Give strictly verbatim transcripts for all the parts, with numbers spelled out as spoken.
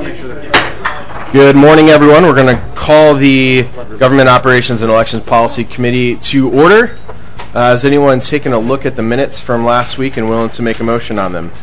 Good morning, everyone. We're going to call the Government Operations and Elections Policy Committee to order. Uh, has anyone taken a look at the minutes from last week and willing to make a motion on them?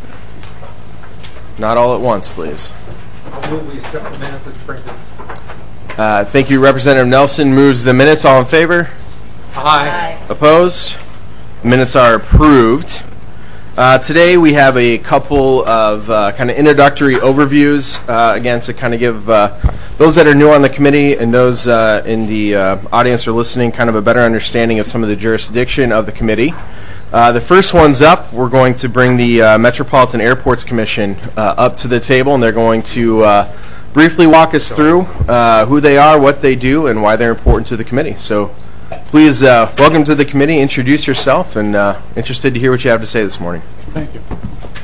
Not all at once, please. I'll move we accept the minutes as printed. Uh, thank you. Representative Nelson moves the minutes. All in favor? Aye. Aye. Opposed? Minutes are approved. Uh, today we have a couple of uh, kind of introductory overviews, uh, again, to kind of give uh, those that are new on the committee and those uh, in the uh, audience or listening kind of a better understanding of some of the jurisdiction of the committee. Uh, the first one's up. We're going to bring the uh, Metropolitan Airports Commission uh, up to the table, and they're going to uh, briefly walk us through uh, who they are, what they do, and why they're important to the committee. So please uh, welcome to the committee, introduce yourself, and uh, interested to hear what you have to say this morning. Thank you.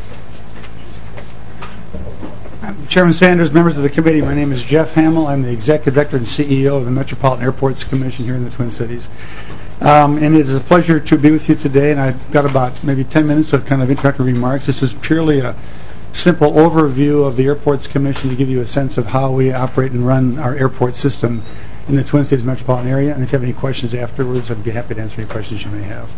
I'm Chairman Sanders, members of the committee, my name is Jeff Hamill. I'm the Executive Director and C E O of the Metropolitan Airports Commission here in the Twin Cities. Um, and it is a pleasure to be with you today, and I've got about maybe ten minutes of kind of introductory remarks. This is purely a simple overview of the Airports Commission to give you a sense of how we operate and run our airport system in the Twin Cities metropolitan area. And if you have any questions afterwards, I'd be happy to answer any questions you may have.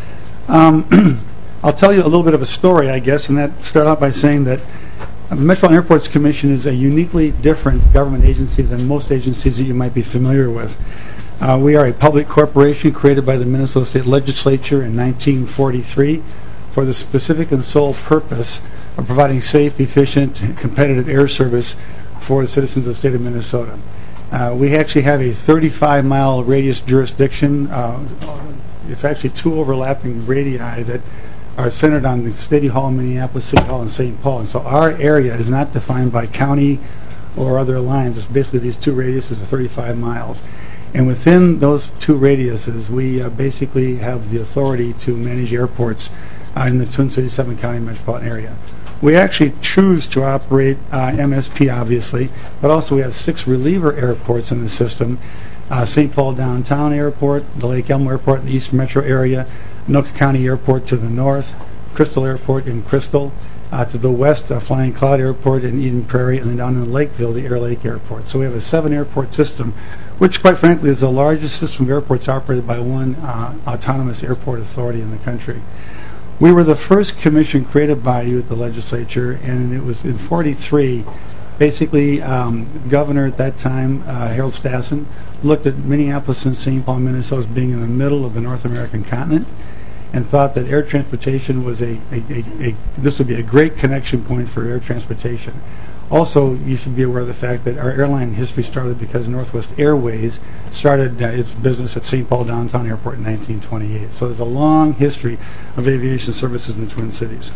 Um, I'll tell you a little bit of a story, I guess, and that start out by saying that the Metropolitan Airports Commission is a uniquely different government agency than most agencies that you might be familiar with. Uh, we are a public corporation created by the Minnesota State Legislature in nineteen forty-three for the specific and sole purpose of providing safe, efficient, and competitive air service for the citizens of the state of Minnesota. Uh, we actually have a thirty-five mile radius jurisdiction. Uh, it's actually two overlapping radii that are centered on the City Hall, Minneapolis, City Hall, and Saint Paul. And so our area is not defined by county or other lines. It's basically these two radiuses of thirty-five miles. And within those two radiuses, we uh, basically have the authority to manage airports uh, in the Twin Cities, seven county metropolitan area. We actually choose to operate uh, M S P, obviously, but also we have six reliever airports in the system. Uh, Saint Paul Downtown Airport, the Lake Elmo Airport in the East Metro area, Anoka County Airport to the north, Crystal Airport in Crystal, uh, to the west, uh, Flying Cloud Airport in Eden Prairie, and then down in Lakeville, the Air Lake Airport. So we have a seven airport system, which quite frankly is the largest system of airports operated by one uh, autonomous airport authority in the country. We were the first commission created by you at the legislature, and it was in forty-three. Basically, um, Governor at that time, uh, Harold Stassen, looked at Minneapolis and Saint Paul, Minnesota as being in the middle of the North American continent, and thought that air transportation was a, a, a, a this would be a great connection point for air transportation. Also, you should be aware of the fact that our airline history started because Northwest Airways started uh, its business at Saint Paul Downtown Airport in nineteen twenty-eight. So there's a long history of aviation services in the Twin Cities.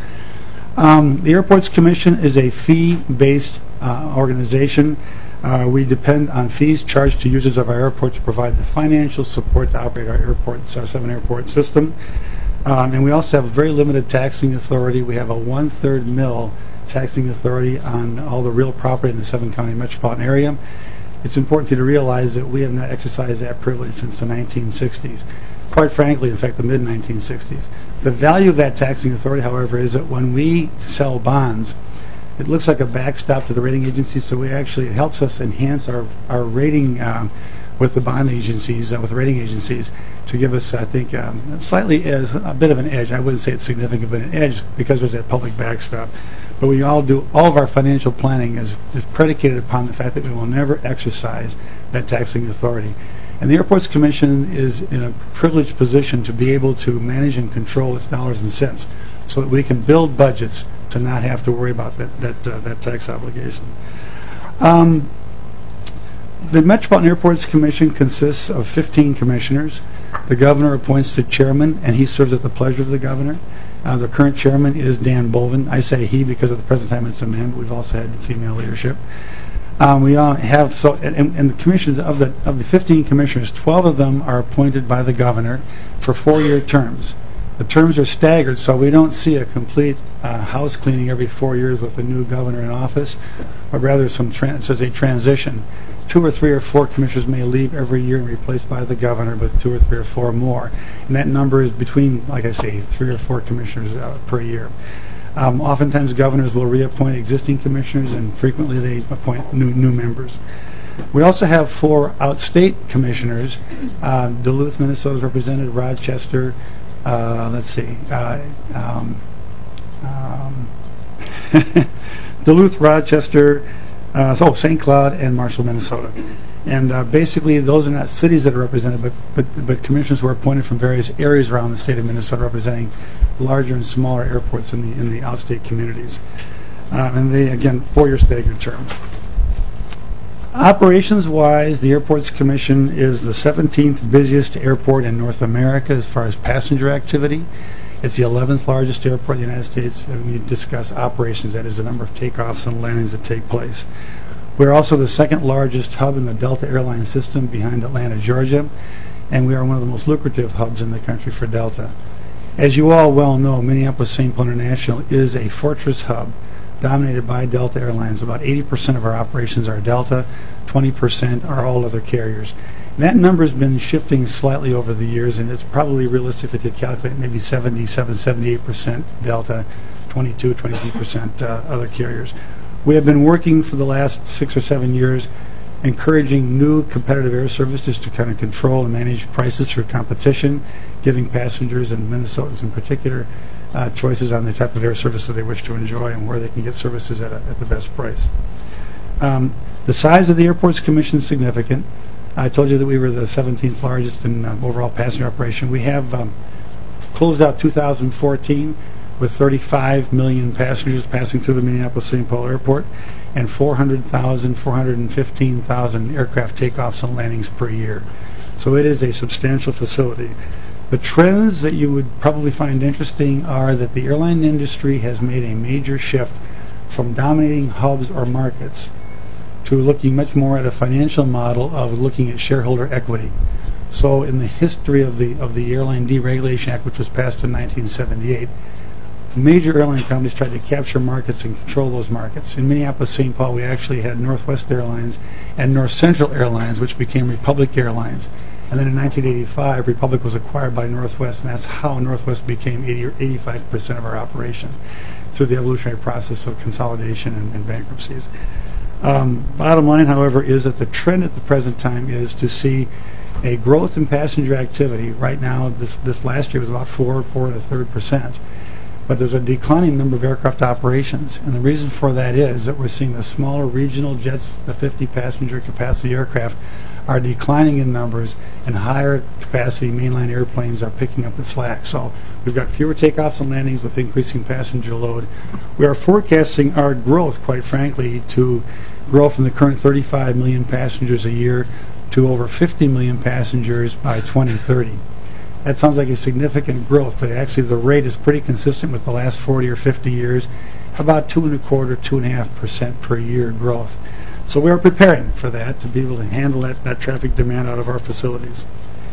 Um, the Airports Commission is a fee-based uh, organization. Uh, we depend on fees charged to users of our airport to provide the financial support to operate our airports, our seven airport system. Um, and we also have very limited taxing authority. We have a one-third mil taxing authority on all the real property in the seven county metropolitan area. It's important for you to realize that we have not exercised that privilege since the nineteen sixties. Quite frankly, in fact, the mid nineteen sixties. The value of that taxing authority, however, is that when we sell bonds, it looks like a backstop to the rating agencies, so we actually, it helps us enhance our, our rating um, with the bond agencies, uh, with the rating agencies, to give us, I think, um, slightly as a bit of an edge. I wouldn't say it's significant, but an edge because there's that public backstop. But we all do, all of our financial planning is, is predicated upon the fact that we will never exercise that taxing authority. And the Airports Commission is in a privileged position to be able to manage and control its dollars and cents so that we can build budgets to not have to worry about that, that, uh, that tax obligation. Um, the Metropolitan Airports Commission consists of fifteen commissioners. The governor appoints the chairman, and he serves at the pleasure of the governor. Uh, the current chairman is Dan Bolvin. I say he because at the present time it's a man, but we've also had female leadership. Um, we all have so, and, and the commissions of the of the fifteen commissioners, twelve of them are appointed by the governor for four-year terms. The terms are staggered, so we don't see a complete uh, house cleaning every four years with a new governor in office, but rather some trans- as a transition. Two or three or four commissioners may leave every year and replaced by the governor with two or three or four more. And that number is between, like I say, three or four commissioners uh, per year. Um, oftentimes, governors will reappoint existing commissioners, and frequently they appoint new, new members. We also have four outstate commissioners. Uh, Duluth, Minnesota is represented, Rochester, uh, let's see, uh, um, um, Duluth, Rochester, uh, so Saint Cloud, and Marshall, Minnesota. And uh, basically, those are not cities that are represented, but, but, but commissioners who are appointed from various areas around the state of Minnesota, representing larger and smaller airports in the in the outstate communities. Um, and they, again, four-year staggered terms. Operations-wise, the Airports Commission is the seventeenth busiest airport in North America as far as passenger activity. It's the eleventh largest airport in the United States. When you discuss operations, that is the number of takeoffs and landings that take place. We're also the second largest hub in the Delta airline system behind Atlanta, Georgia, and we are one of the most lucrative hubs in the country for Delta. As you all well know, Minneapolis-Saint Paul International is a fortress hub dominated by Delta Airlines. About eighty percent of our operations are Delta, twenty percent are all other carriers. That number has been shifting slightly over the years, and it's probably realistic to calculate maybe seventy-seven, seventy-eight percent Delta, twenty-two, twenty-three percent uh, other carriers. We have been working for the last six or seven years encouraging new competitive air services to kind of control and manage prices through competition, giving passengers and Minnesotans in particular uh, choices on the type of air service that they wish to enjoy and where they can get services at, a, at the best price. Um, the size of the Airports Commission is significant. I told you that we were the seventeenth largest in uh, overall passenger operation. We have um, closed out two thousand fourteen with thirty-five million passengers passing through the Minneapolis-Saint Paul Airport and four hundred thousand, four hundred fifteen thousand aircraft takeoffs and landings per year. So it is a substantial facility. The trends that you would probably find interesting are that the airline industry has made a major shift from dominating hubs or markets to looking much more at a financial model of looking at shareholder equity. So in the history of the of the Airline Deregulation Act, which was passed in nineteen seventy-eight, major airline companies tried to capture markets and control those markets. In Minneapolis-Saint Paul, we actually had Northwest Airlines and North Central Airlines, which became Republic Airlines. And then in nineteen eighty-five, Republic was acquired by Northwest, and that's how Northwest became eighty or eighty-five percent of our operation through the evolutionary process of consolidation and, and bankruptcies. Um, bottom line, however, is that the trend at the present time is to see a growth in passenger activity. Right now, this this last year was about four, four and a third percent. But there's a declining number of aircraft operations, and the reason for that is that we're seeing the smaller regional jets, the fifty passenger capacity aircraft, are declining in numbers, and higher capacity mainline airplanes are picking up the slack. So we've got fewer takeoffs and landings with increasing passenger load. We are forecasting our growth, quite frankly, to grow from the current thirty-five million passengers a year to over fifty million passengers by twenty thirty. That sounds like a significant growth, but actually the rate is pretty consistent with the last forty or fifty years, about two and a quarter, two and a half percent per year growth. So we are preparing for that to be able to handle that, that traffic demand out of our facilities.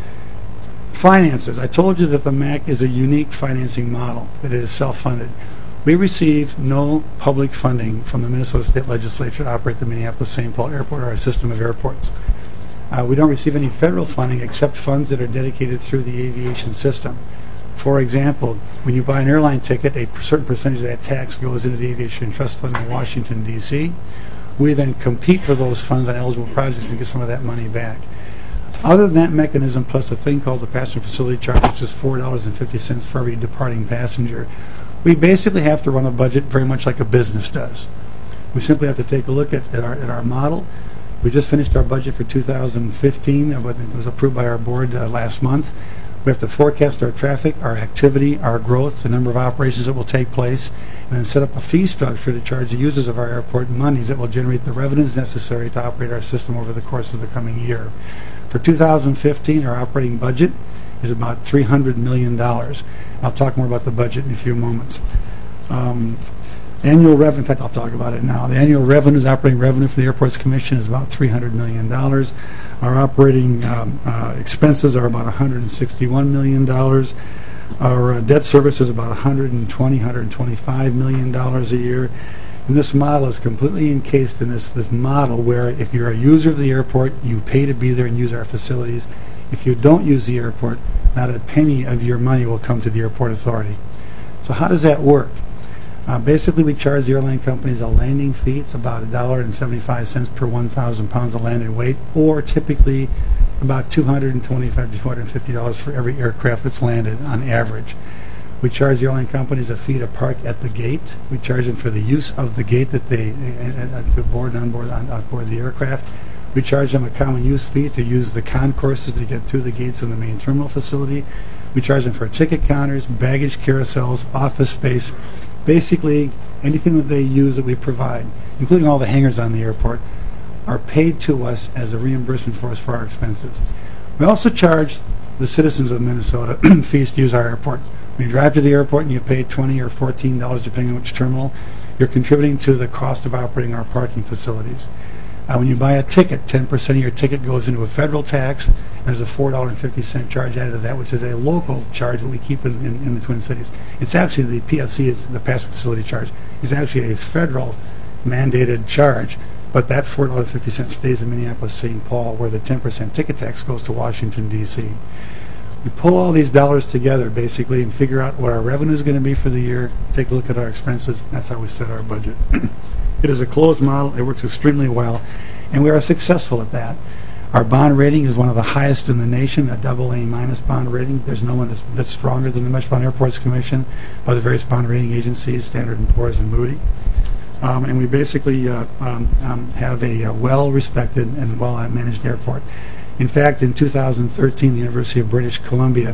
Finances. I told you that the M A C is a unique financing model, that it is self-funded. We receive no public funding from the Minnesota State Legislature to operate the Minneapolis-Saint Paul Airport or our system of airports. Uh, we don't receive any federal funding except funds that are dedicated through the aviation system. For example, when you buy an airline ticket, a certain percentage of that tax goes into the Aviation Trust Fund in Washington, D C We then compete for those funds on eligible projects and get some of that money back. Other than that mechanism, plus a thing called the passenger facility charge, which is four dollars and fifty cents for every departing passenger, we basically have to run a budget very much like a business does. We simply have to take a look at, at, our, at our model. We just finished our budget for two thousand fifteen. It was approved by our board uh, last month. We have to forecast our traffic, our activity, our growth, the number of operations that will take place, and then set up a fee structure to charge the users of our airport monies that will generate the revenues necessary to operate our system over the course of the coming year. For two thousand fifteen, our operating budget is about three hundred million dollars. I'll talk more about the budget in a few moments. Um, Annual revenue, in fact, I'll talk about it now. The annual revenues, operating revenue for the Airports Commission is about three hundred million dollars. Our operating um, uh, expenses are about one hundred sixty-one million dollars. Our uh, debt service is about one hundred twenty, one hundred twenty-five million dollars a year. And this model is completely encased in this, this model where if you're a user of the airport, you pay to be there and use our facilities. If you don't use the airport, not a penny of your money will come to the airport authority. So how does that work? Uh, basically, we charge the airline companies a landing fee. It's about one dollar and seventy-five cents per one thousand pounds of landed weight, or typically about two hundred twenty-five to two hundred fifty dollars for every aircraft that's landed on average. We charge the airline companies a fee to park at the gate. We charge them for the use of the gate that they uh, uh, to board on board on, on board the aircraft. We charge them a common use fee to use the concourses to get to the gates in the main terminal facility. We charge them for ticket counters, baggage carousels, office space, basically anything that they use that we provide, including all the hangars on the airport, are paid to us as a reimbursement for us for our expenses. We also charge the citizens of Minnesota fees to use our airport. When you drive to the airport and you pay twenty dollars or fourteen dollars depending on which terminal, you're contributing to the cost of operating our parking facilities. Uh, when you buy a ticket, ten percent of your ticket goes into a federal tax. There's a four dollars and fifty cents charge added to that, which is a local charge that we keep in, in, in the Twin Cities. It's actually the P F C, is the passenger facility charge, is actually a federal mandated charge, but that four dollars and fifty cents stays in Minneapolis, Saint Paul, where the ten percent ticket tax goes to Washington, D C We pull all these dollars together, basically, and figure out what our revenue is going to be for the year, take a look at our expenses, and that's how we set our budget. It is a closed model. It works extremely well, and we are successful at that. Our bond rating is one of the highest in the nation, a double A minus bond rating. There's no one that's, that's stronger than the Metropolitan Airports Commission by the various bond rating agencies, Standard and Poor's and Moody. Um, and we basically uh, um, um, have a, a well-respected and well-managed airport. In fact, in two thousand thirteen, the University of British Columbia,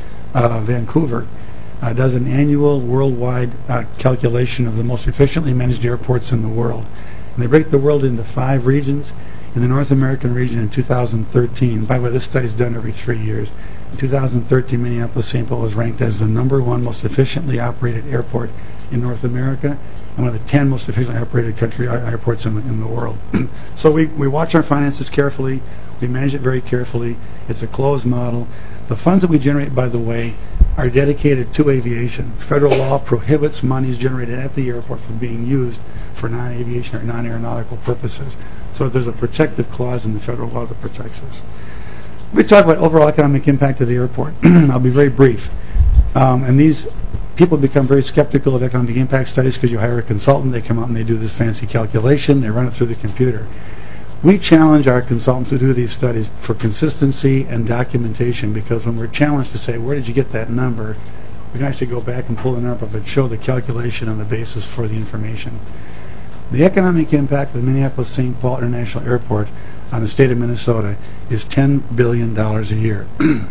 uh, Vancouver, uh, does an annual worldwide uh, calculation of the most efficiently managed airports in the world. And they break the world into five regions. In the North American region in two thousand thirteen, by the way, this study is done every three years. In two thousand thirteen, Minneapolis-Saint Paul was ranked as the number one most efficiently operated airport in North America and one of the ten most efficiently operated country airports in the, in the world. So we, we watch our finances carefully. We manage it very carefully. It's a closed model. The funds that we generate, by the way, are dedicated to aviation. Federal law prohibits monies generated at the airport from being used for non-aviation or non-aeronautical purposes. So there's a protective clause in the federal law that protects us. We talk about overall economic impact of the airport. I'll be very brief. Um, and these people become very skeptical of economic impact studies because you hire a consultant, they come out and they do this fancy calculation, they run it through the computer. We challenge our consultants to do these studies for consistency and documentation, because when we're challenged to say, where did you get that number, we can actually go back and pull the number up and show the calculation and the basis for the information. The economic impact of the Minneapolis-Saint Paul International Airport on the state of Minnesota is ten billion dollars a year.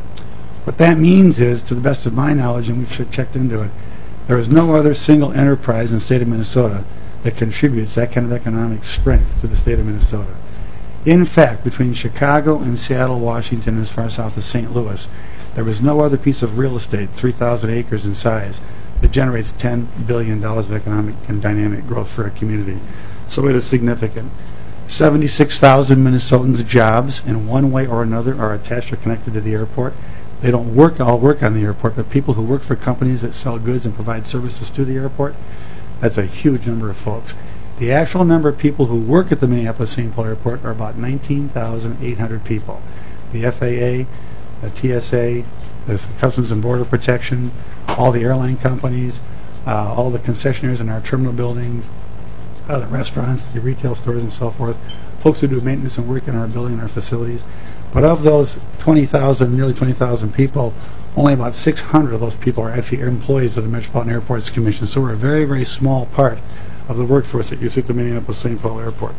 What that means is, to the best of my knowledge, and we've checked into it, there is no other single enterprise in the state of Minnesota that contributes that kind of economic strength to the state of Minnesota. In fact, between Chicago and Seattle, Washington, as far south as Saint Louis, there is no other piece of real estate, three thousand acres in size, that generates ten billion dollars of economic and dynamic growth for a community. So it is significant. seventy-six thousand Minnesotans' jobs, in one way or another, are attached or connected to the airport. They don't work all work on the airport, but people who work for companies that sell goods and provide services to the airport, that's a huge number of folks. The actual number of people who work at the Minneapolis-Saint Paul Airport are about nineteen thousand eight hundred people. The F A A, the T S A, the Customs and Border Protection, all the airline companies, uh, all the concessionaires in our terminal buildings, uh, the restaurants, the retail stores, and so forth, folks who do maintenance and work in our building and our facilities. But of those twenty thousand, nearly twenty thousand people, only about six hundred of those people are actually employees of the Metropolitan Airports Commission. So we're a very, very small part of the workforce that you see at the Minneapolis-Saint Paul Airport.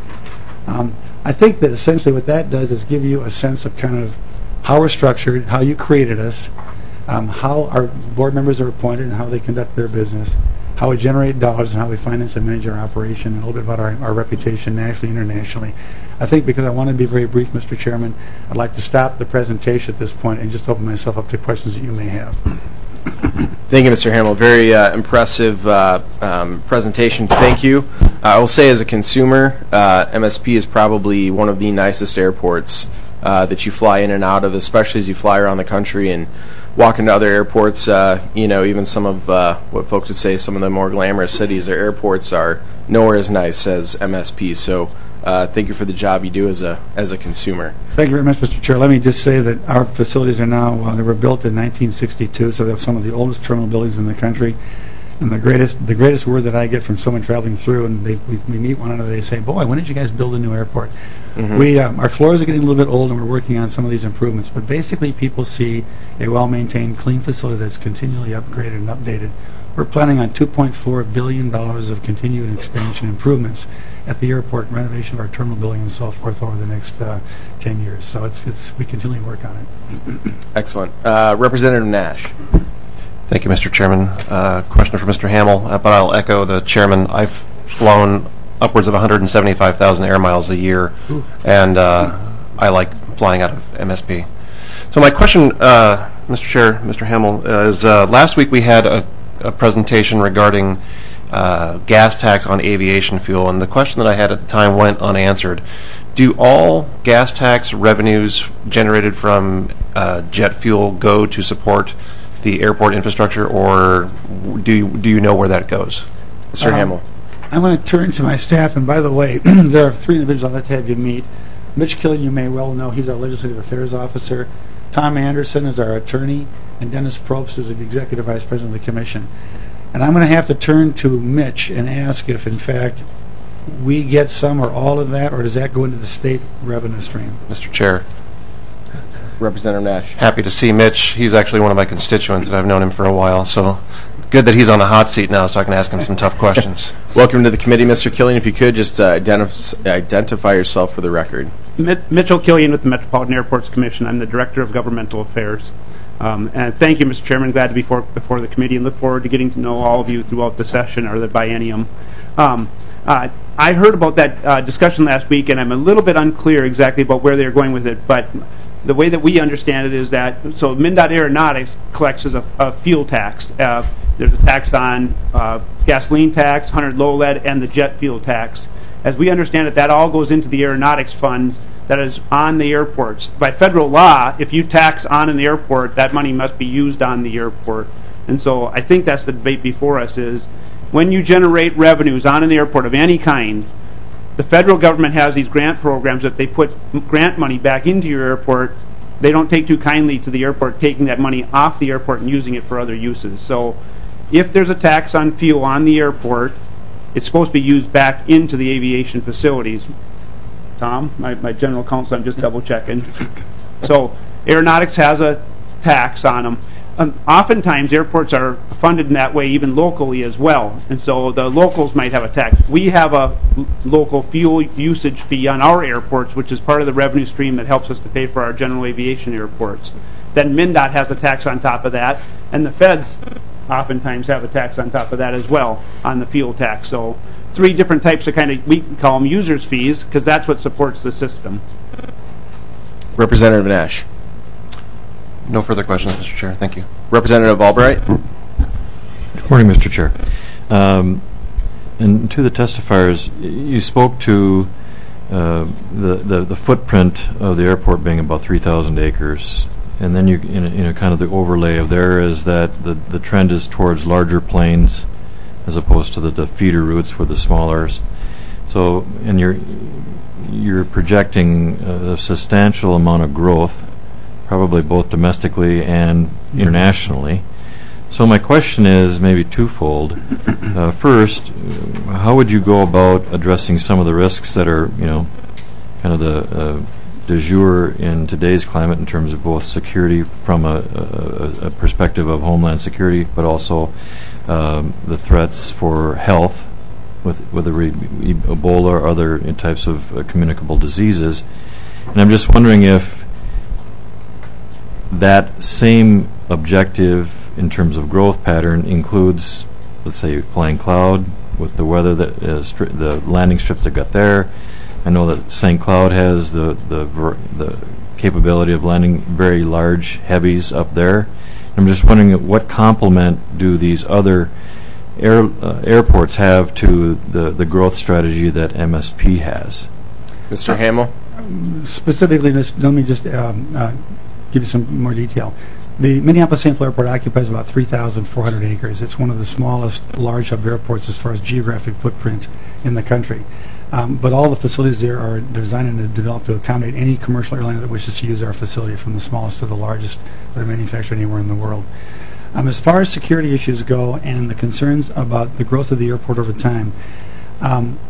Um, I think that essentially what that does is give you a sense of kind of how we're structured, how you created us, um, how our board members are appointed and how they conduct their business, how we generate dollars and how we finance and manage our operation, and a little bit about our, our reputation nationally and internationally. I think because I want to be very brief, Mister Chairman, I'd like to stop the presentation at this point and just open myself up to questions that you may have. Thank you, Mister Hamill. Very uh, impressive uh, um, presentation. Thank you. Uh, I will say, as a consumer, uh, M S P is probably one of the nicest airports uh, that you fly in and out of, especially as you fly around the country and walk into other airports. Uh, you know, even some of uh, what folks would say some of the more glamorous cities, their airports are nowhere as nice as M S P. So uh, thank you for the job you do as a as a consumer. Thank you very much, Mister Chair. Let me just say that our facilities are now, uh, they were built in nineteen sixty-two, so they have some of the oldest terminal buildings in the country. And the greatest the greatest word that I get from someone traveling through, and they, we, we meet one another, they say, "Boy, when did you guys build a new airport?" Mm-hmm. We um, our floors are getting a little bit old, and we're working on some of these improvements. But basically, people see a well-maintained, clean facility that's continually upgraded and updated. We're planning on two point four billion dollars of continued expansion improvements at the airport, renovation of our terminal building, and so forth over the next uh, ten years. So it's it's we continually work on it. Excellent. Uh, Representative Nash. Thank you, Mister Chairman. Uh, question for Mister Hamill, uh, but I'll echo the chairman. I've flown upwards of one hundred seventy-five thousand air miles a year, Ooh. and uh, I like flying out of M S P. So my question, uh, Mister Chair, Mister Hamill, uh, is uh, last week we had a, a presentation regarding uh, gas tax on aviation fuel, and the question that I had at the time went unanswered. Do all gas tax revenues generated from uh, jet fuel go to support the airport infrastructure, or do you, do you know where that goes? Mister Um, Hamill. I'm going to turn to my staff, and by the way, there are three individuals I'd like to have you meet. Mitch Killian, you may well know, he's our Legislative Affairs Officer. Tom Anderson is our attorney, and Dennis Probst is the Executive Vice President of the Commission. And I'm going to have to turn to Mitch and ask if, in fact, we get some or all of that, or does that go into the state revenue stream? Mister Chair. Representative Nash. Happy to see Mitch. He's actually one of my constituents, and I've known him for a while, so good that he's on the hot seat now so I can ask him some tough questions. Welcome to the committee, Mister Killian. If you could, just uh, identif- identify yourself for the record. Mit- Mitchell Killian with the Metropolitan Airports Commission. I'm the Director of Governmental Affairs. Um, and thank you, Mister Chairman. Glad to be for, before the committee and look forward to getting to know all of you throughout the session or the biennium. Um, uh, I heard about that uh, discussion last week, and I'm a little bit unclear exactly about where they're going with it, but the way that we understand it is that, so MnDOT Aeronautics collects as a, a fuel tax. Uh, there's a tax on uh, gasoline tax, one hundred low lead, and the jet fuel tax. As we understand it, that all goes into the aeronautics fund that is on the airports. By federal law, if you tax on an airport, that money must be used on the airport. And so I think that's the debate before us is, when you generate revenues on an airport of any kind, the federal government has these grant programs that they put grant money back into your airport. They don't take too kindly to the airport taking that money off the airport and using it for other uses. So if there's a tax on fuel on the airport, it's supposed to be used back into the aviation facilities. Tom, my, my general counsel, I'm just double checking. So aeronautics has a tax on them. Um, oftentimes airports are funded in that way even locally as well, and so the locals might have a tax. We have a l- local fuel usage fee on our airports, which is part of the revenue stream that helps us to pay for our general aviation airports. Then MnDOT has a tax on top of that, and the feds oftentimes have a tax on top of that as well on the fuel tax. So three different types of kind of, we call them users fees, because that's what supports the system. Representative Nash. No further questions, Mister Chair. Thank you. Representative Albright. Good morning, Mister Chair. Um, and to the testifiers, you spoke to uh, the, the the footprint of the airport being about three thousand acres, and then you you know, you know kind of the overlay of there is that the the trend is towards larger planes as opposed to the, the feeder routes for the smallers. So, and you're you're projecting a substantial amount of growth, probably both domestically and internationally. So my question is maybe twofold. Uh, first, how would you go about addressing some of the risks that are, you know, kind of the uh, de jour in today's climate in terms of both security from a, a, a perspective of homeland security, but also um, the threats for health, with whether it be Ebola or other types of uh, communicable diseases. And I'm just wondering if that same objective in terms of growth pattern includes, let's say, flying cloud with the weather that is stri- the landing strips that got there. I know that Saint Cloud has the the ver- the capability of landing very large heavies up there. I'm just wondering what complement do these other air uh, airports have to the the growth strategy that M S P has? Mister Hamill. Specifically, this, let me just um, uh, give you some more detail. The Minneapolis-Saint Paul Airport occupies about three thousand four hundred acres. It's one of the smallest large hub airports as far as geographic footprint in the country. Um, but all the facilities there are designed and developed to accommodate any commercial airline that wishes to use our facility, from the smallest to the largest that are manufactured anywhere in the world. Um, as far as security issues go and the concerns about the growth of the airport over time, um,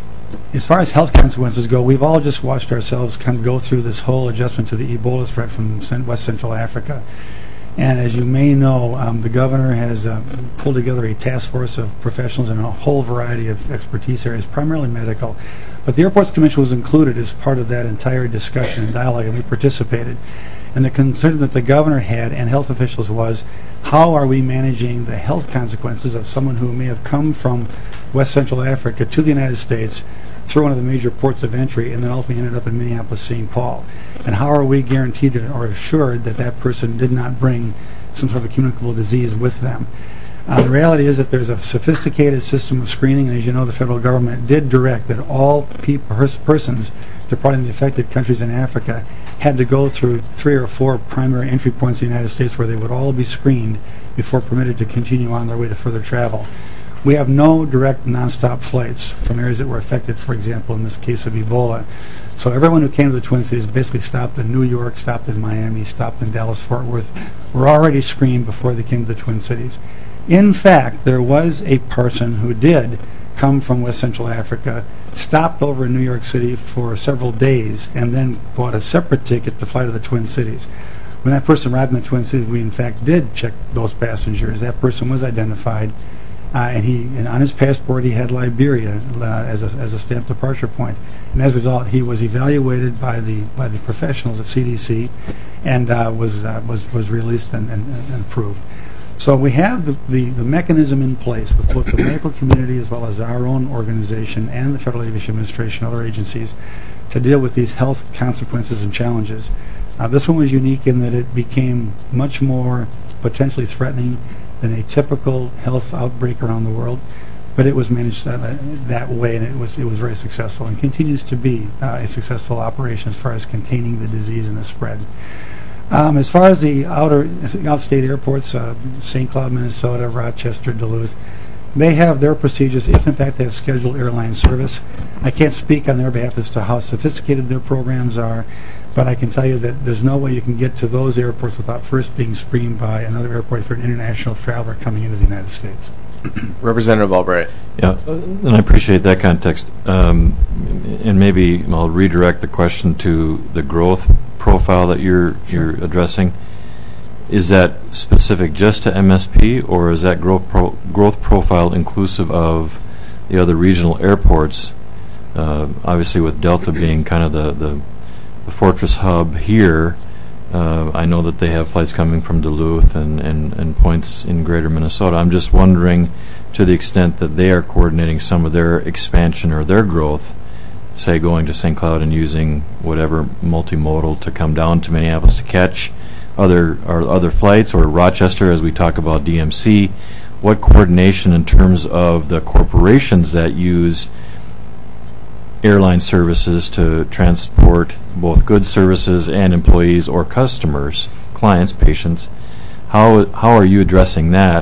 as far as health consequences go, we've all just watched ourselves kind of go through this whole adjustment to the Ebola threat from Cent- West Central Africa. And as you may know, um, the governor has uh, pulled together a task force of professionals in a whole variety of expertise areas, primarily medical. But the Airports Commission was included as part of that entire discussion and dialogue, and we participated. And the concern that the governor had and health officials was, how are we managing the health consequences of someone who may have come from West Central Africa to the United States through one of the major ports of entry and then ultimately ended up in Minneapolis, Saint Paul? And how are we guaranteed or assured that that person did not bring some sort of a communicable disease with them? Uh, the reality is that there's a sophisticated system of screening, and as you know, the federal government did direct that all pe- pers- persons departing the affected countries in Africa had to go through three or four primary entry points in the United States where they would all be screened before permitted to continue on their way to further travel. We have no direct nonstop flights from areas that were affected, for example, in this case of Ebola. So everyone who came to the Twin Cities basically stopped in New York, stopped in Miami, stopped in Dallas, Fort Worth, were already screened before they came to the Twin Cities. In fact, there was a person who did come from West Central Africa, stopped over in New York City for several days, and then bought a separate ticket to fly to the Twin Cities. When that person arrived in the Twin Cities, we in fact did check those passengers. That person was identified, uh, and he and on his passport he had Liberia uh, as a as a stamped departure point. And as a result, he was evaluated by the by the professionals at C D C, and uh, was uh, was was released and, and, and approved. So we have the, the, the mechanism in place with both the medical community as well as our own organization and the Federal Aviation Administration and other agencies to deal with these health consequences and challenges. Uh, this one was unique in that it became much more potentially threatening than a typical health outbreak around the world, but it was managed that, uh, that way, and it was it was very successful and continues to be uh, a successful operation as far as containing the disease and the spread. Um, as far as the outer, outstate airports, uh, Saint Cloud, Minnesota, Rochester, Duluth, they have their procedures if in fact they have scheduled airline service. I can't speak on their behalf as to how sophisticated their programs are, but I can tell you that there's no way you can get to those airports without first being screened by another airport for an international traveler coming into the United States. Representative Albright. Yeah, uh, and I appreciate that context. Um, and maybe I'll redirect the question to the growth profile that you're you're addressing. Is that specific just to M S P, or is that growth pro- growth profile inclusive of the other regional airports? Uh, obviously, with Delta being kind of the, the, the fortress hub here, uh, I know that they have flights coming from Duluth and, and, and points in greater Minnesota. I'm just wondering, to the extent that they are coordinating some of their expansion or their growth, say going to Saint Cloud and using whatever multimodal to come down to Minneapolis to catch other or other flights, or Rochester as we talk about D M C, what coordination in terms of the corporations that use airline services to transport both goods, services, and employees or customers, clients, patients, how how are you addressing that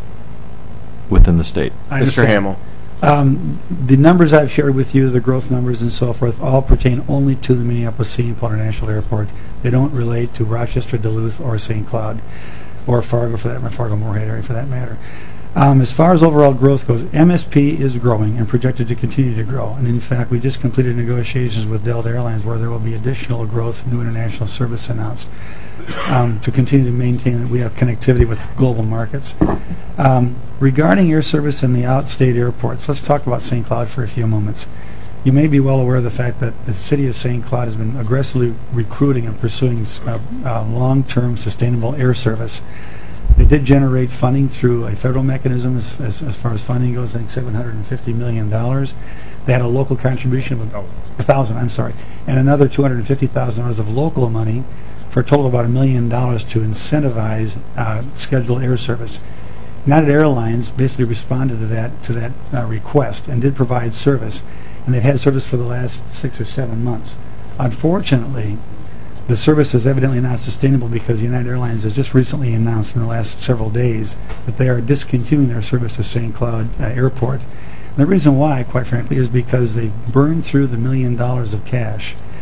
within the state? I Mister understand. Hamill. Um, the numbers I've shared with you, the growth numbers and so forth, all pertain only to the Minneapolis-Saint Paul International Airport. They don't relate to Rochester, Duluth, or Saint Cloud, or Fargo for that, Fargo-Moorhead area for that matter. Um, as far as overall growth goes, M S P is growing and projected to continue to grow. And in fact, we just completed negotiations with Delta Airlines where there will be additional growth, new international service announced, um, to continue to maintain that we have connectivity with global markets. Um, regarding air service in the outstate airports, let's talk about Saint Cloud for a few moments. You may be well aware of the fact that the city of Saint Cloud has been aggressively recruiting and pursuing uh, uh, long-term sustainable air service. They did generate funding through a federal mechanism as, as, as far as funding goes, I think seven hundred fifty million dollars. They had a local contribution of a thousand, I'm sorry, and another two hundred fifty thousand dollars of local money for a total of about a million dollars to incentivize uh, scheduled air service. United Airlines basically responded to that to that uh, request and did provide service, and they've had service for the last six or seven months. Unfortunately, the service is evidently not sustainable because United Airlines has just recently announced in the last several days that they are discontinuing their service to Saint Cloud uh, Airport. And the reason why, quite frankly, is because they've burned through the million dollars of cash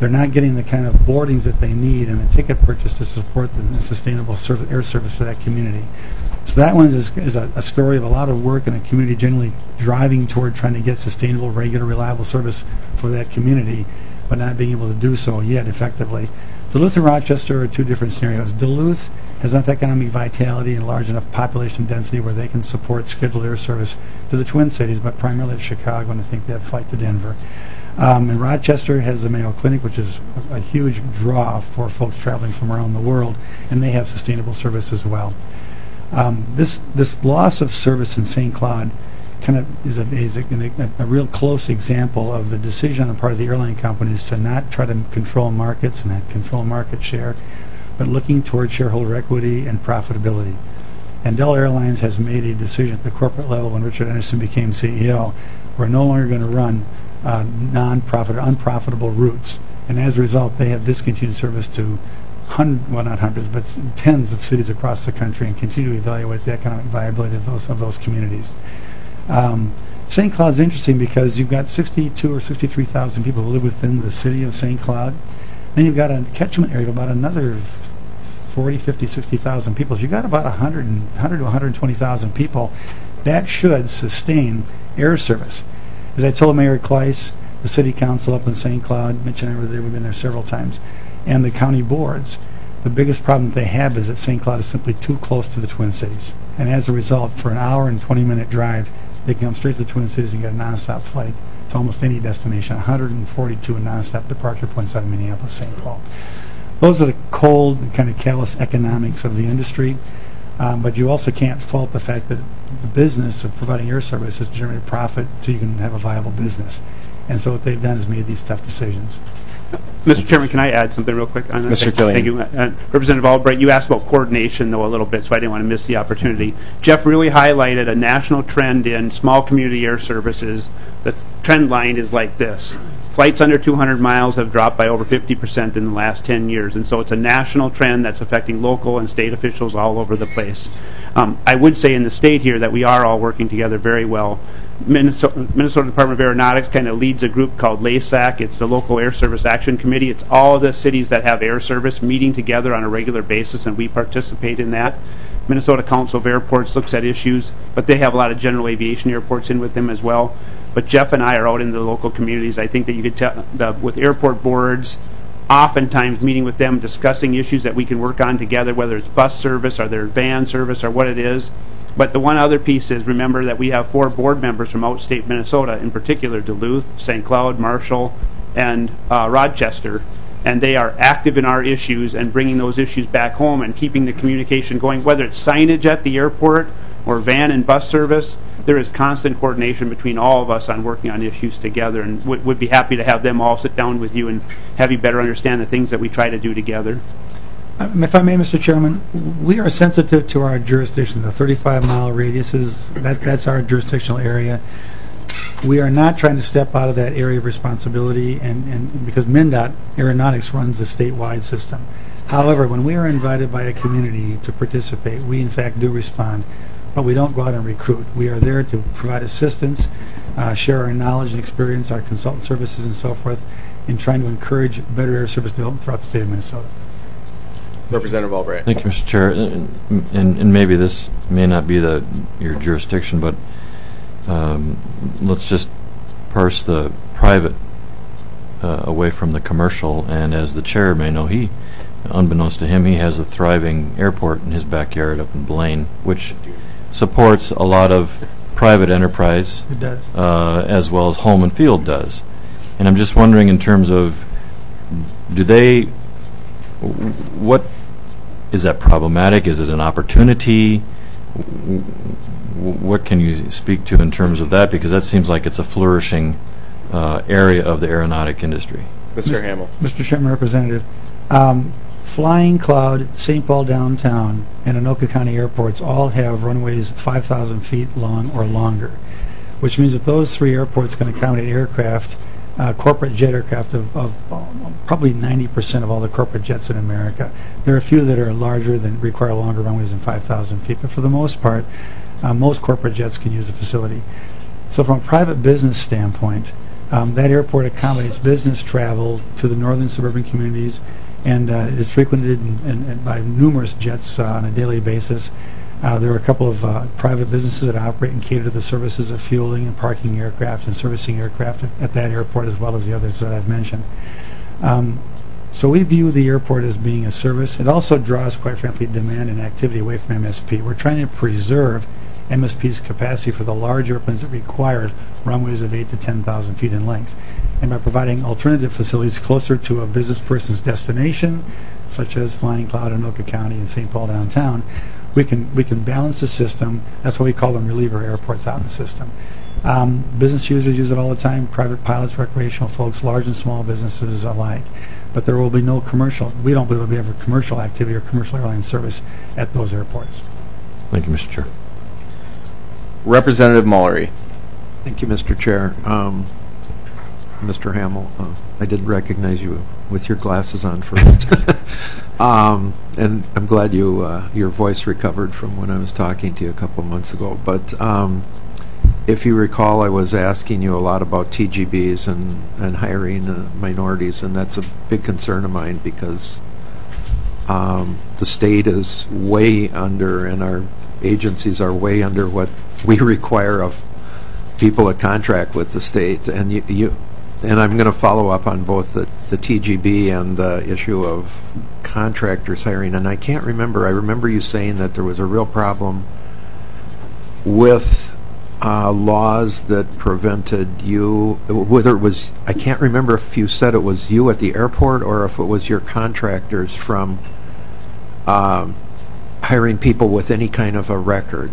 They're not getting the kind of boardings that they need and the ticket purchase to support the sustainable service, air service for that community. So that one is, is a, a story of a lot of work in a community generally driving toward trying to get sustainable, regular, reliable service for that community, but not being able to do so yet effectively. Duluth and Rochester are two different scenarios. Duluth has enough economic vitality and large enough population density where they can support scheduled air service to the Twin Cities, but primarily to Chicago, and I think they have a flight to Denver. Um, and Rochester has the Mayo Clinic, which is a, a huge draw for folks traveling from around the world, and they have sustainable service as well. Um, this this loss of service in Saint Cloud kind of is, a, is a, a, a real close example of the decision on the part of the airline companies to not try to control markets and not control market share, but looking toward shareholder equity and profitability. And Delta Airlines has made a decision at the corporate level when Richard Anderson became C E O. We're no longer going to run uh, non-profit, unprofitable routes, and as a result, they have discontinued service to Hundred, well, not hundreds, but tens of cities across the country, and continue to evaluate the economic viability of those of those communities. Um, Saint Cloud's interesting because you've got sixty-two or sixty-three thousand people who live within the city of Saint Cloud. Then you've got a catchment area of about another forty, fifty, sixty thousand people. So you've got about one hundred, one hundred to one hundred twenty thousand people. That should sustain air service. As I told Mayor Kleiss, the city council up in Saint Cloud, Mitch and I were there, we've been there several times, and the county boards, the biggest problem they have is that Saint Cloud is simply too close to the Twin Cities. And as a result, for an hour and twenty minute drive, they can come straight to the Twin Cities and get a nonstop flight to almost any destination, one hundred forty-two nonstop departure points out of Minneapolis, Saint Paul. Those are the cold and kind of callous economics of the industry, um, but you also can't fault the fact that the business of providing air service is to generate profit so you can have a viable business. And so what they've done is made these tough decisions. Mister Chairman, can I add something real quick on that? Mister Thank, Killian. Thank you. Uh, Representative Albright, you asked about coordination, though, a little bit, so I didn't want to miss the opportunity. Jeff really highlighted a national trend in small community air services. The trend line is like this. Flights under two hundred miles have dropped by over fifty percent in the last ten years, and so it's a national trend that's affecting local and state officials all over the place. Um, I would say in the state here that we are all working together very well. Minnesota, Minnesota Department of Aeronautics kind of leads a group called LASAC. It's the Local Air Service Action Committee. It's all the cities that have air service meeting together on a regular basis, and we participate in that. Minnesota Council of Airports looks at issues, but they have a lot of general aviation airports in with them as well. But Jeff and I are out in the local communities. I think that you could tell the, with airport boards, oftentimes meeting with them, discussing issues that we can work on together, whether it's bus service or their van service or what it is. But the one other piece is, remember that we have four board members from outstate Minnesota, in particular Duluth, Saint Cloud, Marshall, and uh, Rochester. And they are active in our issues and bringing those issues back home and keeping the communication going, whether it's signage at the airport or van and bus service. There is constant coordination between all of us on working on issues together, and would would be happy to have them all sit down with you and have you better understand the things that we try to do together. Um, If I may, Mister Chairman, we are sensitive to our jurisdiction. The thirty-five mile radiuses, that, that's our jurisdictional area. We are not trying to step out of that area of responsibility, and, and because MnDOT Aeronautics runs the statewide system. However, when we are invited by a community to participate, we in fact do respond, but we don't go out and recruit. We are there to provide assistance, uh, share our knowledge and experience, our consultant services and so forth, in trying to encourage better air service development throughout the state of Minnesota. Representative Albright. Thank you, Mister Chair. And, and, and maybe this may not be the your jurisdiction, but um, let's just parse the private uh, away from the commercial. And as the chair may know, he, unbeknownst to him, he has a thriving airport in his backyard up in Blaine, which supports a lot of private enterprise. It does. Uh, as well as Home and Field does. And I'm just wondering, in terms of, do they, what, is that problematic? Is it an opportunity? What can you speak to in terms of that? Because that seems like it's a flourishing uh, area of the aeronautic industry. Mister Hamill. Mister Chairman, Representative, um, Flying Cloud, Saint Paul Downtown, and Anoka County airports all have runways five thousand feet long or longer, which means that those three airports can accommodate aircraft, uh, corporate jet aircraft of, of uh, probably ninety percent of all the corporate jets in America. There are a few that are larger than require longer runways than five thousand feet, but for the most part, uh, most corporate jets can use the facility. So from a private business standpoint, Um, that airport accommodates business travel to the northern suburban communities and uh, is frequented in, in, in by numerous jets uh, on a daily basis. Uh, there are a couple of uh, private businesses that operate and cater to the services of fueling and parking aircraft and servicing aircraft at, at that airport, as well as the others that I've mentioned. Um, so we view the airport as being a service. It also draws, quite frankly, demand and activity away from M S P. We're trying to preserve M S P's capacity for the large airplanes that require runways of eight to ten thousand feet in length. And by providing alternative facilities closer to a business person's destination, such as Flying Cloud in Anoka County and Saint Paul downtown, we can we can balance the system. That's why we call them reliever airports out in the system. Um, business users use it all the time, private pilots, recreational folks, large and small businesses alike. But there will be no commercial, we don't believe there will be ever commercial activity or commercial airline service at those airports. Thank you, Mister Chair. Representative Mullery. Thank you, Mister Chair. Um, Mister Hamill, uh, I did recognize you with your glasses on first. um, and I'm glad you uh, your voice recovered from when I was talking to you a couple months ago. But um, if you recall, I was asking you a lot about T G Bs and, and hiring uh, minorities, and that's a big concern of mine because um, the state is way under, and our agencies are way under what we require of people that contract with the state. And you, you and I'm going to follow up on both the, the T G B and the issue of contractors hiring. And I can't remember, I remember you saying that there was a real problem with uh, laws that prevented you, whether it was, I can't remember if you said it was you at the airport or if it was your contractors from um, hiring people with any kind of a record.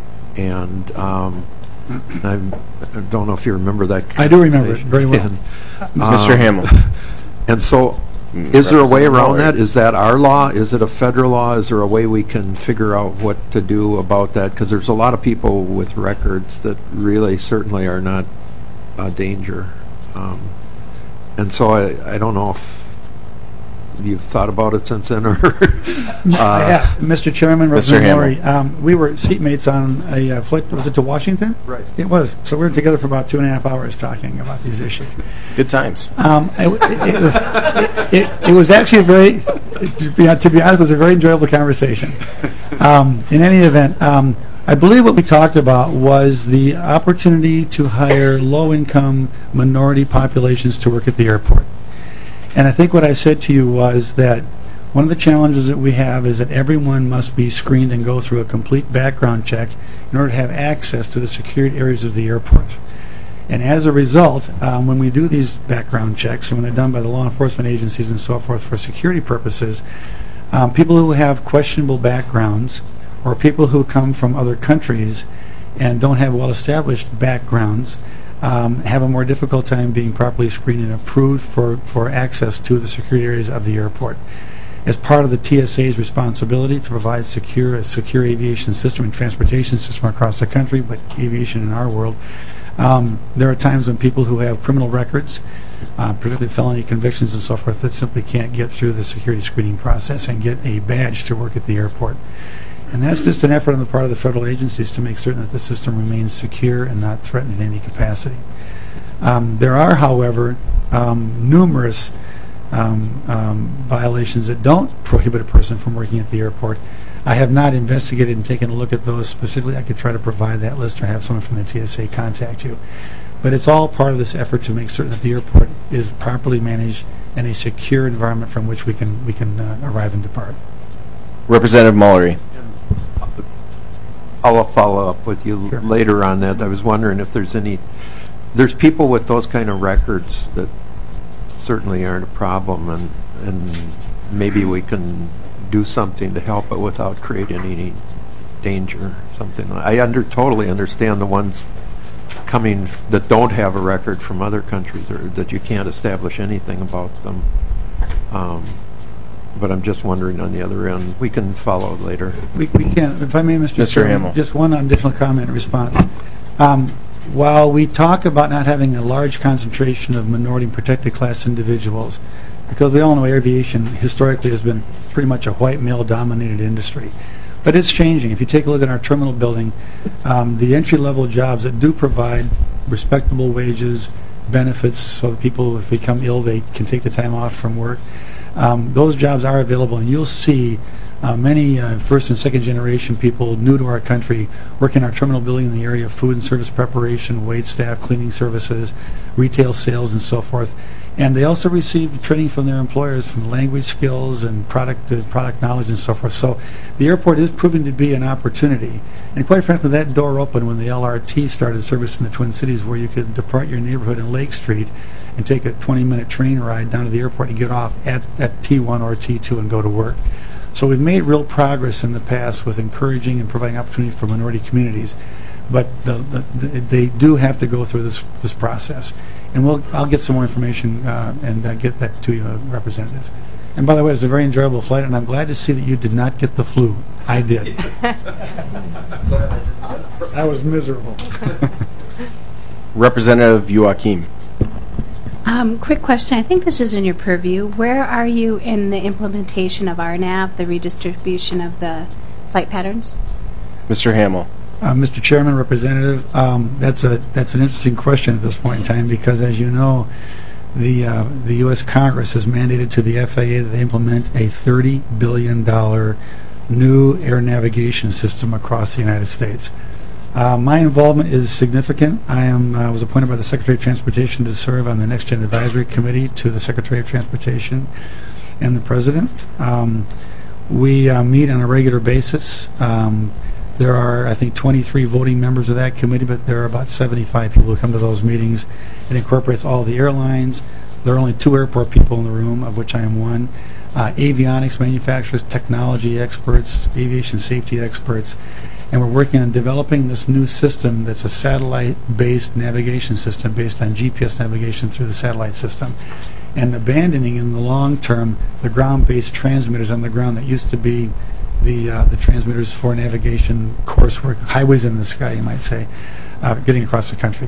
And um, I'm, I don't know if you remember that. I do remember it very well. And, Mister um, Hamill. And so, is there a way around that? Is that our law? Is it a federal law? Is there a way we can figure out what to do about that? Because there's a lot of people with records that really certainly are not a danger. Um, and so I, I don't know if you've thought about it since then, or uh, yeah, Mister Chairman, Mister Representative Mullery, um, we were seatmates on a uh, flight. Was it to Washington? Right. It was. So we were together for about two and a half hours talking about these issues. Good times. Um, it, it, it, was, it, it, it was actually a very, to be, to be honest, it was a very enjoyable conversation. Um, in any event, um, I believe what we talked about was the opportunity to hire low-income minority populations to work at the airport. And I think what I said to you was that one of the challenges that we have is that everyone must be screened and go through a complete background check in order to have access to the secured areas of the airport. And as a result, um, when we do these background checks, and when they're done by the law enforcement agencies and so forth for security purposes, um, people who have questionable backgrounds or people who come from other countries and don't have well-established backgrounds Um, have a more difficult time being properly screened and approved for, for access to the security areas of the airport. As part of the T S A's responsibility to provide secure, a secure aviation system and transportation system across the country, but aviation in our world, um, there are times when people who have criminal records, uh, particularly felony convictions and so forth, that simply can't get through the security screening process and get a badge to work at the airport. And that's just an effort on the part of the federal agencies to make certain that the system remains secure and not threatened in any capacity. Um, there are, however, um, numerous um, um, violations that don't prohibit a person from working at the airport. I have not investigated and taken a look at those specifically. I could try to provide that list or have someone from the T S A contact you. But it's all part of this effort to make certain that the airport is properly managed and a secure environment from which we can we can uh, arrive and depart. Representative Mullery. I'll follow up with you Sure. later on that. I was wondering if there's any, there's people with those kind of records that certainly aren't a problem, and and maybe we can do something to help it without creating any danger. Something I under totally understand the ones coming that don't have a record from other countries, or that you can't establish anything about them. Um, But I'm just wondering on the other end. We can follow later. We, we can, if I may, Mister Mister Chairman, Hamill. just one additional comment in response. Um, while we talk about not having a large concentration of minority and protected class individuals, because we all know aviation historically has been pretty much a white male-dominated industry, but it's changing. If you take a look at our terminal building, um, the entry-level jobs that do provide respectable wages, benefits so that people, if they become ill, they can take the time off from work. Um, those jobs are available, and you'll see uh, many uh, first and second generation people new to our country working in our terminal building in the area of food and service preparation, wait staff, cleaning services, retail sales, and so forth. And they also receive training from their employers from language skills and product uh, product knowledge and so forth. So the airport is proving to be an opportunity. And quite frankly, that door opened when the L R T started service in the Twin Cities, where you could depart your neighborhood in Lake Street and take a twenty-minute train ride down to the airport and get off at, at T one or T two and go to work. So we've made real progress in the past with encouraging and providing opportunity for minority communities. But the, the, the, they do have to go through this this process. And we'll I'll get some more information uh, and uh, get that to you, uh, Representative. And by the way, it was a very enjoyable flight, and I'm glad to see that you did not get the flu. I did. I was miserable. Representative Joachim. Um, quick question. I think this is in your purview. Where are you in the implementation of R N A V, the redistribution of the flight patterns? Mister Hamill. Uh, Mister Chairman, Representative, um, that's a that's an interesting question at this point in time, because, as you know, the uh, the U S Congress has mandated to the F A A that they implement a thirty billion dollars new air navigation system across the United States. Uh, my involvement is significant. I am uh, was appointed by the Secretary of Transportation to serve on the Next Gen Advisory Committee to the Secretary of Transportation and the President. Um, we uh, meet on a regular basis. Um, There are, I think, twenty-three voting members of that committee, but there are about seventy-five people who come to those meetings. It incorporates all the airlines. There are only two airport people in the room, of which I am one. Uh, avionics manufacturers, technology experts, aviation safety experts. And we're working on developing this new system that's a satellite-based navigation system based on G P S navigation through the satellite system, and abandoning in the long term the ground-based transmitters on the ground that used to be the uh, the transmitters for navigation coursework, highways in the sky, you might say, uh, getting across the country.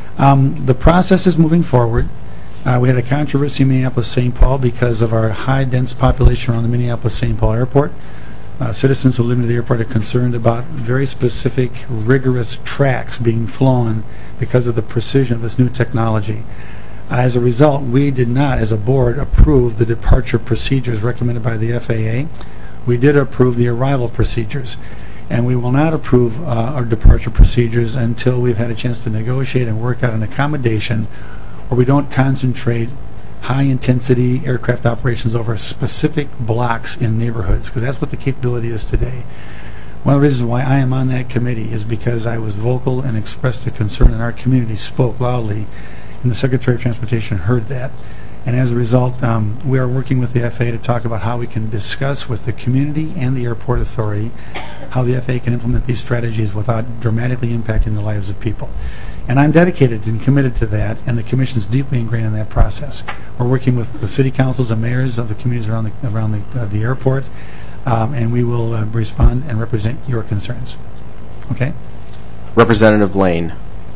Um, the process is moving forward. Uh, we had a controversy in Minneapolis-Saint Paul because of our high, dense population around the Minneapolis-Saint Paul airport. Uh, citizens who live near the airport are concerned about very specific, rigorous tracks being flown because of the precision of this new technology. As a result, we did not, as a board, approve the departure procedures recommended by the F A A. We did approve the arrival procedures, and we will not approve uh, our departure procedures until we've had a chance to negotiate and work out an accommodation where we don't concentrate high-intensity aircraft operations over specific blocks in neighborhoods, because that's what the capability is today. One of the reasons why I am on that committee is because I was vocal and expressed a concern, and our community spoke loudly, and the Secretary of Transportation heard that. And as a result, um, we are working with the F A A to talk about how we can discuss with the community and the airport authority how the F A A can implement these strategies without dramatically impacting the lives of people. And I'm dedicated and committed to that, and the Commission is deeply ingrained in that process. We're working with the city councils and mayors of the communities around the, around the, uh, the airport, um, and we will uh, respond and represent your concerns. Okay? Representative Lane.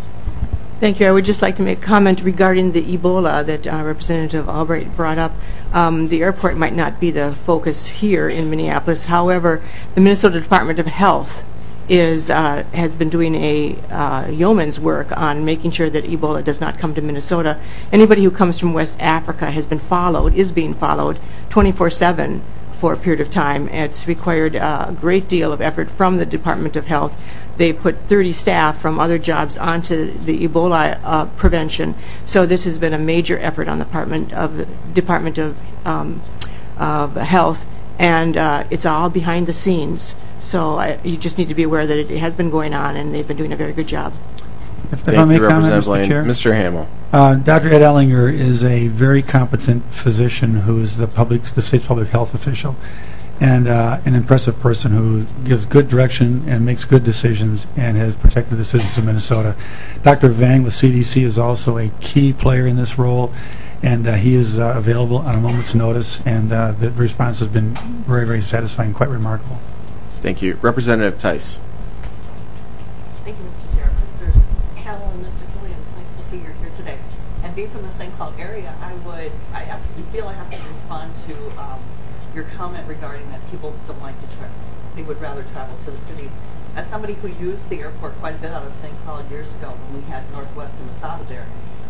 Thank you. I would just like to make a comment regarding the Ebola that uh, Representative Albright brought up. Um, the airport might not be the focus here in Minneapolis. However, the Minnesota Department of Health is uh, has been doing a uh, yeoman's work on making sure that Ebola does not come to Minnesota. Anybody who comes from West Africa has been followed, is being followed twenty-four seven for a period of time. It's required uh, a great deal of effort from the Department of Health. They put thirty staff from other jobs onto the Ebola uh, prevention. So this has been a major effort on the Department of Department of, um, of Health, and uh, it's all behind the scenes. So I, you just need to be aware that it has been going on, and they've been doing a very good job. If, if Thank I may you, comment, Representative Mister Lane. Chair? Mister Hamill. Uh, Doctor Ed Ellinger is a very competent physician who is the public, the state's public health official, and uh, an impressive person who gives good direction and makes good decisions and has protected the citizens of Minnesota. Doctor Vang with C D C is also a key player in this role, and uh, he is uh, available on a moment's notice, and uh, the response has been very, very satisfying, quite remarkable. Thank you. Representative Tice. Thank you, Mister Chair. Mister Hamill and Mister Killian, it's nice to see you're here today. And being from the Saint Cloud area, I would, I absolutely feel I have to respond to um, your comment regarding that people don't like to travel. They would rather travel to the cities. As somebody who used the airport quite a bit out of Saint Cloud years ago when we had Northwest and Masada there,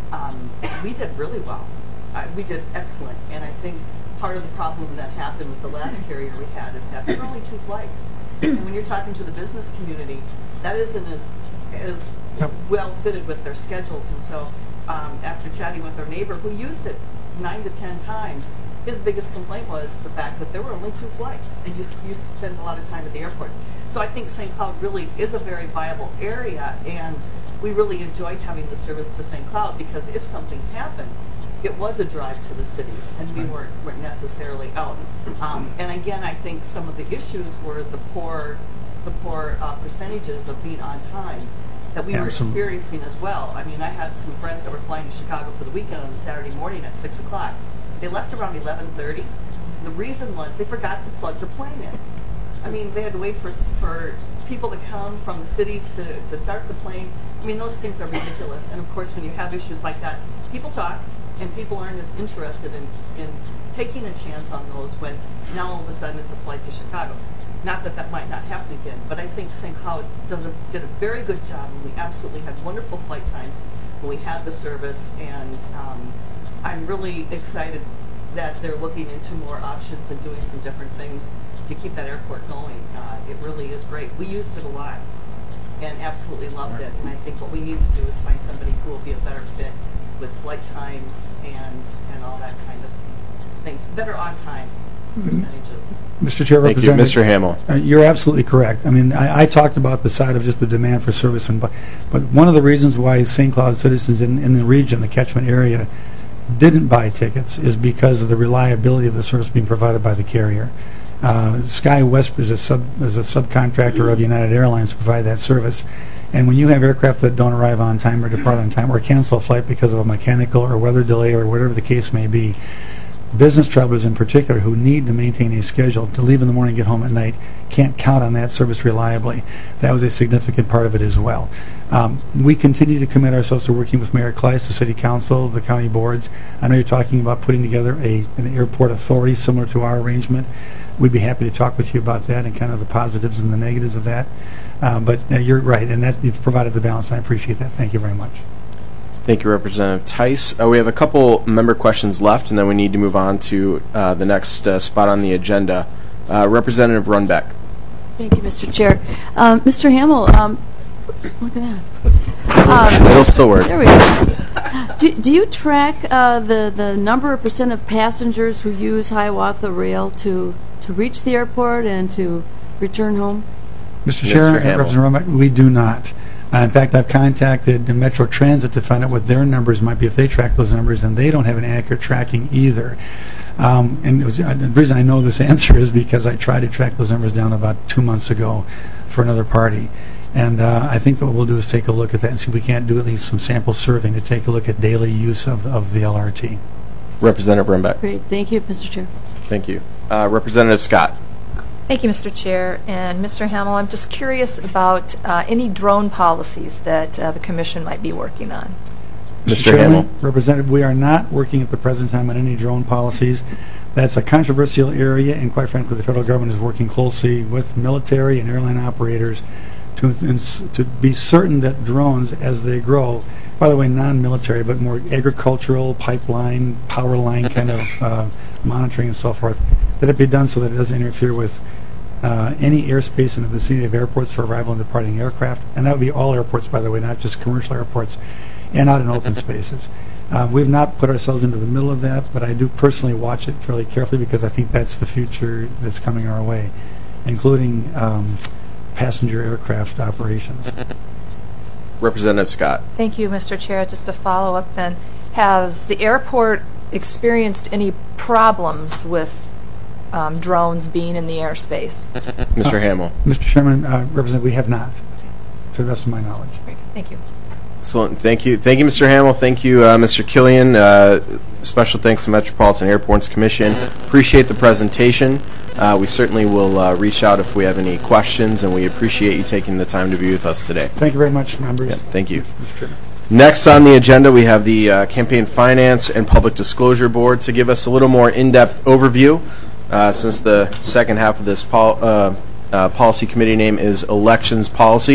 um, we did really well. Uh, we did excellent, and I think part of the problem that happened with the last carrier we had is that there were only two flights. And when you're talking to the business community, that isn't as as Yep. well fitted with their schedules. And so um, after chatting with our neighbor who used it nine to ten times, his biggest complaint was the fact that there were only two flights, and you, you spend a lot of time at the airports. So I think Saint Cloud really is a very viable area, and we really enjoyed having the service to Saint Cloud because if something happened, it was a drive to the cities, and we weren't, weren't necessarily out. Um, and again, I think some of the issues were the poor, the poor uh, percentages of being on time that we were Absolutely. experiencing as well. I mean, I had some friends that were flying to Chicago for the weekend on a Saturday morning at six o'clock. They left around eleven thirty. The reason was they forgot to plug the plane in. I mean, they had to wait for for people to come from the cities to, to start the plane. I mean, those things are ridiculous. And of course, when you have issues like that, people talk, and people aren't as interested in, in taking a chance on those when now all of a sudden it's a flight to Chicago. Not that that might not happen again, but I think Saint Cloud does a, did a very good job, and we absolutely had wonderful flight times when we had the service, and um, I'm really excited that they're looking into more options and doing some different things to keep that airport going. Uh, it really is great. We used it a lot and absolutely loved it, and I think what we need to do is find somebody who will be a better fit with flight times and, and all that kind of things. Better on time percentages. Mister Chair, Thank you. Representative, Mister Hamill. Uh, you're absolutely correct. I mean, I, I talked about the side of just the demand for service, and but, but one of the reasons why Saint Cloud citizens in, in the region, the catchment area, didn't buy tickets is because of the reliability of the service being provided by the carrier. Uh, SkyWest is a sub is a subcontractor of United Airlines to provide that service. And when you have aircraft that don't arrive on time or depart on time or cancel a flight because of a mechanical or weather delay or whatever the case may be, business travelers in particular who need to maintain a schedule to leave in the morning and get home at night can't count on that service reliably. That was a significant part of it as well. Um, we continue to commit ourselves to working with Mayor Kleiss, the City Council, the county boards. I know you're talking about putting together a, an airport authority similar to our arrangement. We'd be happy to talk with you about that and kind of the positives and the negatives of that. Um, but uh, you're right, and that you've provided the balance, and I appreciate that. Thank you very much. Thank you, Representative Tice. Uh, we have a couple member questions left, and then we need to move on to uh, the next uh, spot on the agenda. Uh, Representative Runbeck. Thank you, Mister Chair. Um, Mister Hamill, um, look at that. Um, It'll still work. There we go. Do, do you track uh, the, the number of percent of passengers who use Hiawatha Rail to, to reach the airport and to return home? Mister Mister Chair, Hamill. Representative Rummack, we do not. Uh, in fact, I've contacted the Metro Transit to find out what their numbers might be if they track those numbers, and they don't have an accurate tracking either. Um, and it was, uh, the reason I know this answer is because I tried to track those numbers down about two months ago for another party. And uh, I think that what we'll do is take a look at that and see if we can't do at least some sample surveying to take a look at daily use of, of the L R T. Representative Runbeck. Great. Thank you, Mister Chair. Thank you. Uh, Representative Scott. Thank you, Mister Chair. And Mister Hamill, I'm just curious about uh, any drone policies that uh, the Commission might be working on. Mister Chairman, Hamill. Representative, we are not working at the present time on any drone policies. That's a controversial area, and quite frankly, the federal government is working closely with military and airline operators to ins- to be certain that drones, as they grow, by the way, non-military, but more agricultural, pipeline, power line kind of uh, monitoring and so forth, that it be done so that it doesn't interfere with uh, any airspace in the vicinity of airports for arrival and departing aircraft. And that would be all airports, by the way, not just commercial airports, and out in open spaces. Uh, we've not put ourselves into the middle of that, but I do personally watch it fairly carefully because I think that's the future that's coming our way, including um, passenger aircraft operations. Representative Scott. Thank you, Mister Chair. Just to follow up then, has the airport experienced any problems with um, drones being in the airspace? Mister Uh, Hamill. Mister Chairman, uh, Representative, we have not, to the best of my knowledge. Great. Thank you. Excellent. Thank you. Thank you, Mister Hamill. Thank you, uh, Mister Killian. Uh, special thanks to Metropolitan Airports Commission. Appreciate the presentation. Uh, we certainly will uh, reach out if we have any questions, and we appreciate you taking the time to be with us today. Thank you very much, members. Yeah, thank you. Mister Chairman. Next on the agenda, we have the uh, Campaign Finance and Public Disclosure Board to give us a little more in-depth overview, uh, since the second half of this pol- uh, uh, policy committee name is Elections Policy.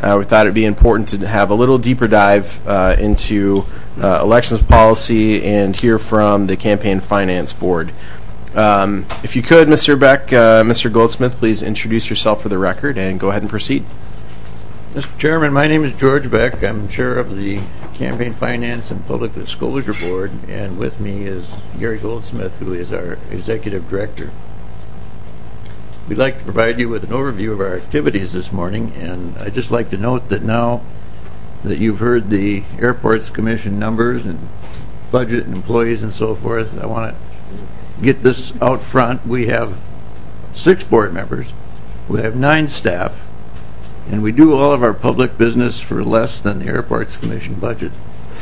uh, we thought it'd be important to have a little deeper dive uh, into uh, elections policy and hear from the Campaign Finance Board. Um, if you could, Mister Beck, uh, Mister Goldsmith, please introduce yourself for the record and go ahead and proceed. Mister Chairman, my name is George Beck. I'm chair of the Campaign Finance and Public Disclosure Board, and with me is Gary Goldsmith, who is our executive director. We'd like to provide you with an overview of our activities this morning, and I'd just like to note that now that you've heard the Airports Commission numbers and budget and employees and so forth, I want to get this out front. We have six board members, we have nine staff, and we do all of our public business for less than the Airports Commission budget.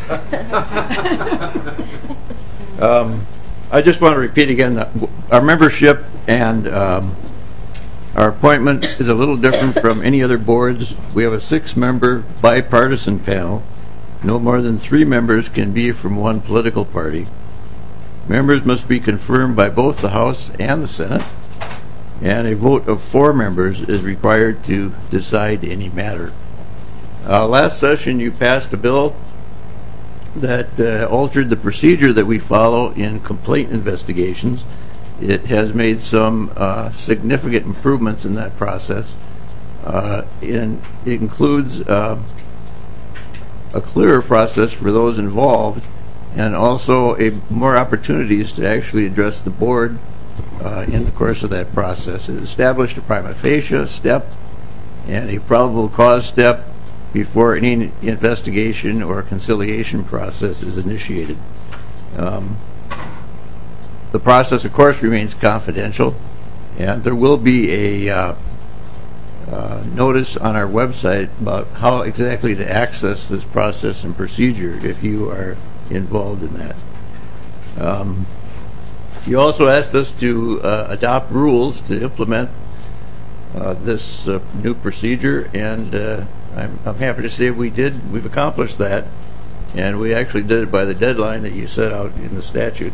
um, I just want to repeat again that our membership and um, our appointment is a little different from any other boards. We have a six-member bipartisan panel. No more than three members can be from one political party. Members must be confirmed by both the House and the Senate, and a vote of four members is required to decide any matter. Uh, last session, you passed a bill that uh, altered the procedure that we follow in complaint investigations. It has made some uh, significant improvements in that process. Uh, and it includes uh, a clearer process for those involved, and also a more opportunities to actually address the board uh, in the course of that process. It established a prima facie step and a probable cause step before any investigation or conciliation process is initiated. Um, The process, of course, remains confidential, and there will be a uh, uh, notice on our website about how exactly to access this process and procedure if you are involved in that. Um, you also asked us to uh, adopt rules to implement uh, this uh, new procedure, and uh, I'm, I'm happy to say we did. We've accomplished that, and we actually did it by the deadline that you set out in the statute.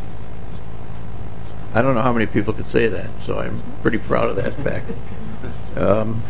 I don't know how many people could say that, so I'm pretty proud of that fact. Um,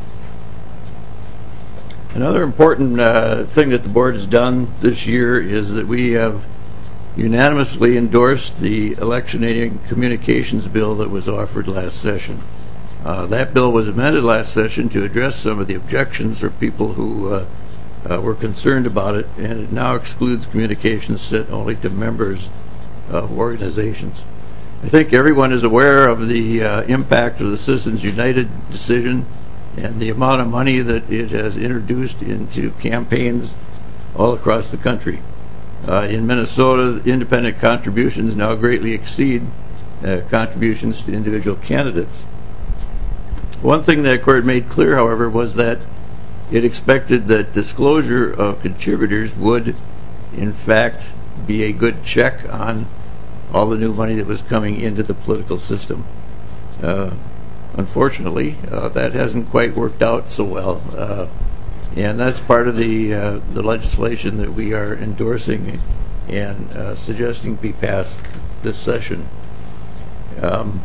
another important uh, thing that the board has done this year is that we have unanimously endorsed the electioneering communications bill that was offered last session. Uh, that bill was amended last session to address some of the objections for people who uh, uh, were concerned about it, and it now excludes communications sent only to members of organizations. I think everyone is aware of the uh, impact of the Citizens United decision and the amount of money that it has introduced into campaigns all across the country. Uh, in Minnesota, independent contributions now greatly exceed uh, contributions to individual candidates. One thing that court made clear, however, was that it expected that disclosure of contributors would, in fact, be a good check on all the new money that was coming into the political system. Uh, unfortunately, uh, that hasn't quite worked out so well, uh, and that's part of the uh, the legislation that we are endorsing and uh, suggesting be passed this session. Um,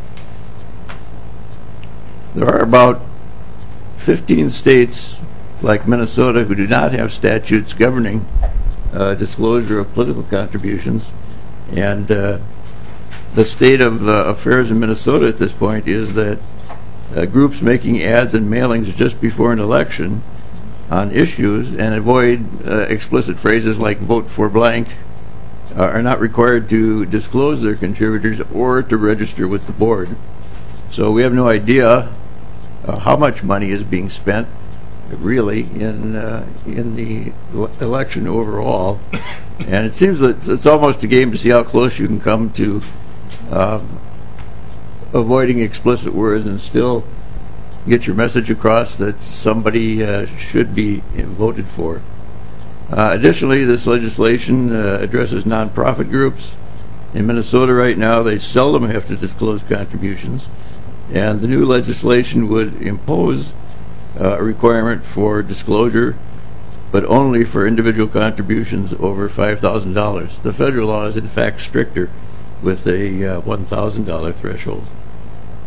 there are about fifteen states, like Minnesota, who do not have statutes governing uh, disclosure of political contributions. And uh, the state of uh, affairs in Minnesota at this point is that uh, groups making ads and mailings just before an election on issues and avoid uh, explicit phrases like vote for blank uh, are not required to disclose their contributors or to register with the board. So we have no idea uh, how much money is being spent really in uh, in the election overall. And it seems that it's almost a game to see how close you can come to um, avoiding explicit words and still get your message across that somebody uh, should be voted for. Uh, additionally, this legislation uh, addresses nonprofit groups. In Minnesota right now, they seldom have to disclose contributions, and the new legislation would impose uh, a requirement for disclosure, but only for individual contributions over five thousand dollars. The federal law is in fact stricter with a uh, one thousand dollars threshold.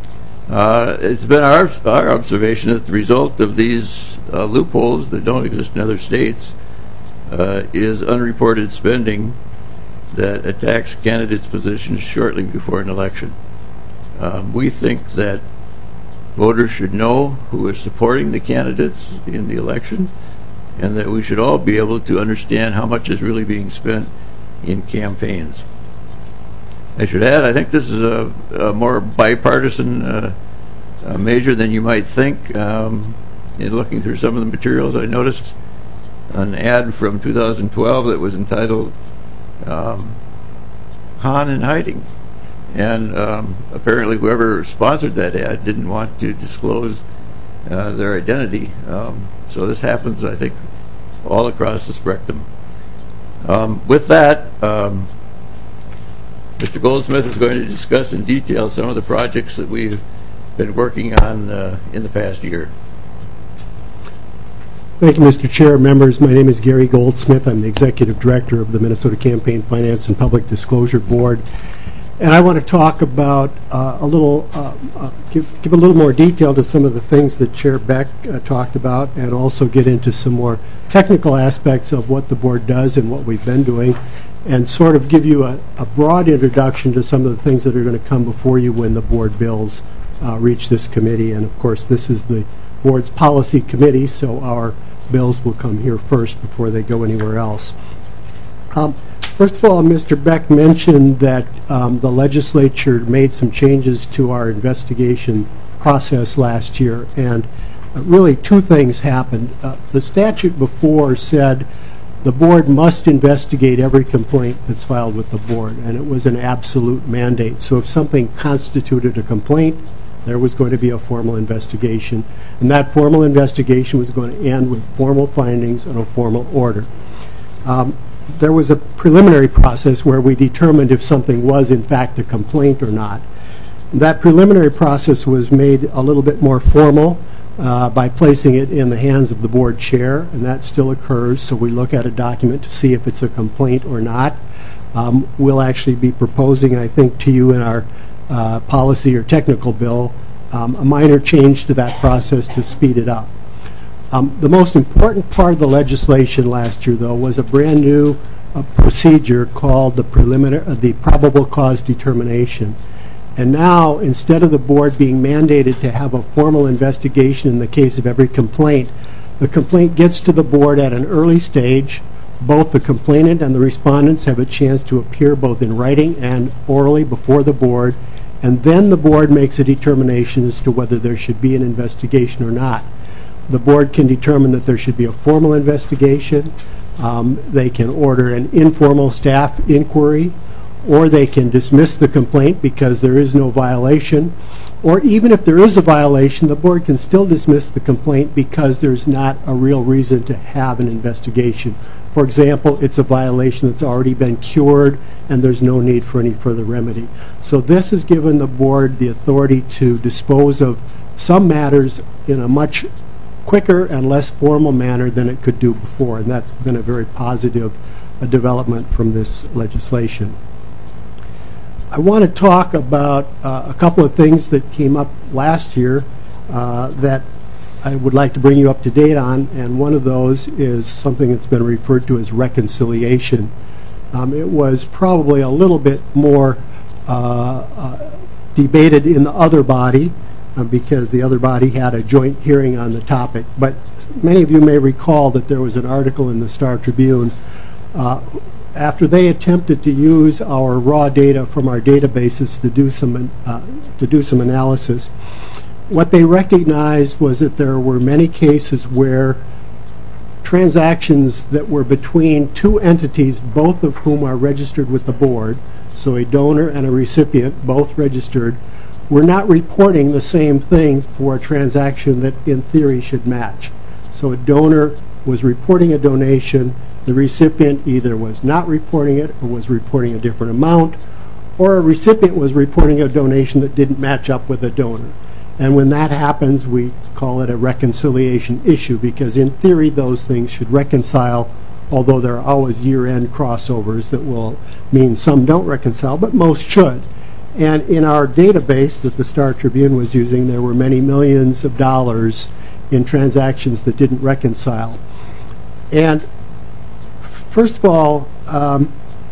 Uh, it's been our, our observation that the result of these uh, loopholes that don't exist in other states uh, is unreported spending that attacks candidates' positions shortly before an election. Um, we think that voters should know who is supporting the candidates in the election, and that we should all be able to understand how much is really being spent in campaigns. I should add, I think this is a, a more bipartisan uh, uh, measure than you might think. Um, in looking through some of the materials, I noticed an ad from two thousand twelve that was entitled um, Hahn in Hiding. And um, apparently whoever sponsored that ad didn't want to disclose uh, their identity. Um, so this happens, I think, all across the spectrum. Um, with that, um, Mister Goldsmith is going to discuss in detail some of the projects that we've been working on uh, in the past year. Thank you, Mister Chair. Members, my name is Gary Goldsmith. I'm the Executive Director of the Minnesota Campaign Finance and Public Disclosure Board. And I want to talk about uh, a little, uh, uh, give, give a little more detail to some of the things that Chair Beck uh, talked about, and also get into some more technical aspects of what the board does and what we've been doing, and sort of give you a, a broad introduction to some of the things that are going to come before you when the board bills uh, reach this committee. And of course, this is the board's policy committee, so our bills will come here first before they go anywhere else. Um, First of all, Mister Beck mentioned that um, the legislature made some changes to our investigation process last year, and uh, really two things happened. Uh, the statute before said the board must investigate every complaint that's filed with the board, and it was an absolute mandate. So if something constituted a complaint, there was going to be a formal investigation, and that formal investigation was going to end with formal findings and a formal order. Um, There was a preliminary process where we determined if something was in fact a complaint or not. That preliminary process was made a little bit more formal uh, by placing it in the hands of the board chair, and that still occurs. So we look at a document to see if it's a complaint or not. Um, we'll actually be proposing, I think, to you in our uh, policy or technical bill um, a minor change to that process to speed it up. Um, the most important part of the legislation last year, though, was a brand new uh, procedure called the preliminary, uh, the probable cause determination. And now, instead of the board being mandated to have a formal investigation in the case of every complaint, the complaint gets to the board at an early stage. Both the complainant and the respondents have a chance to appear both in writing and orally before the board, and then the board makes a determination as to whether there should be an investigation or not. The board can determine that there should be a formal investigation. Um, they can order an informal staff inquiry, or they can dismiss the complaint because there is no violation. Or even if there is a violation, the board can still dismiss the complaint because there's not a real reason to have an investigation. For example, it's a violation that's already been cured and there's no need for any further remedy. So this has given the board the authority to dispose of some matters in a much quicker and less formal manner than it could do before, and that's been a very positive uh, development from this legislation. I want to talk about uh, a couple of things that came up last year uh, that I would like to bring you up to date on, and one of those is something that's been referred to as reconciliation. Um, it was probably a little bit more uh, uh, debated in the other body, Uh, because the other body had a joint hearing on the topic. But many of you may recall that there was an article in the Star Tribune uh, after they attempted to use our raw data from our databases to do some uh, to do some analysis. What they recognized was that there were many cases where transactions that were between two entities, both of whom are registered with the board, so a donor and a recipient, both registered, we're not reporting the same thing for a transaction that in theory should match. So a donor was reporting a donation, the recipient either was not reporting it or was reporting a different amount, or a recipient was reporting a donation that didn't match up with a donor. And when that happens, we call it a reconciliation issue, because in theory those things should reconcile, although there are always year-end crossovers that will mean some don't reconcile, but most should. And in our database that the Star Tribune was using, there were many millions of dollars in transactions that didn't reconcile. And first of all, um,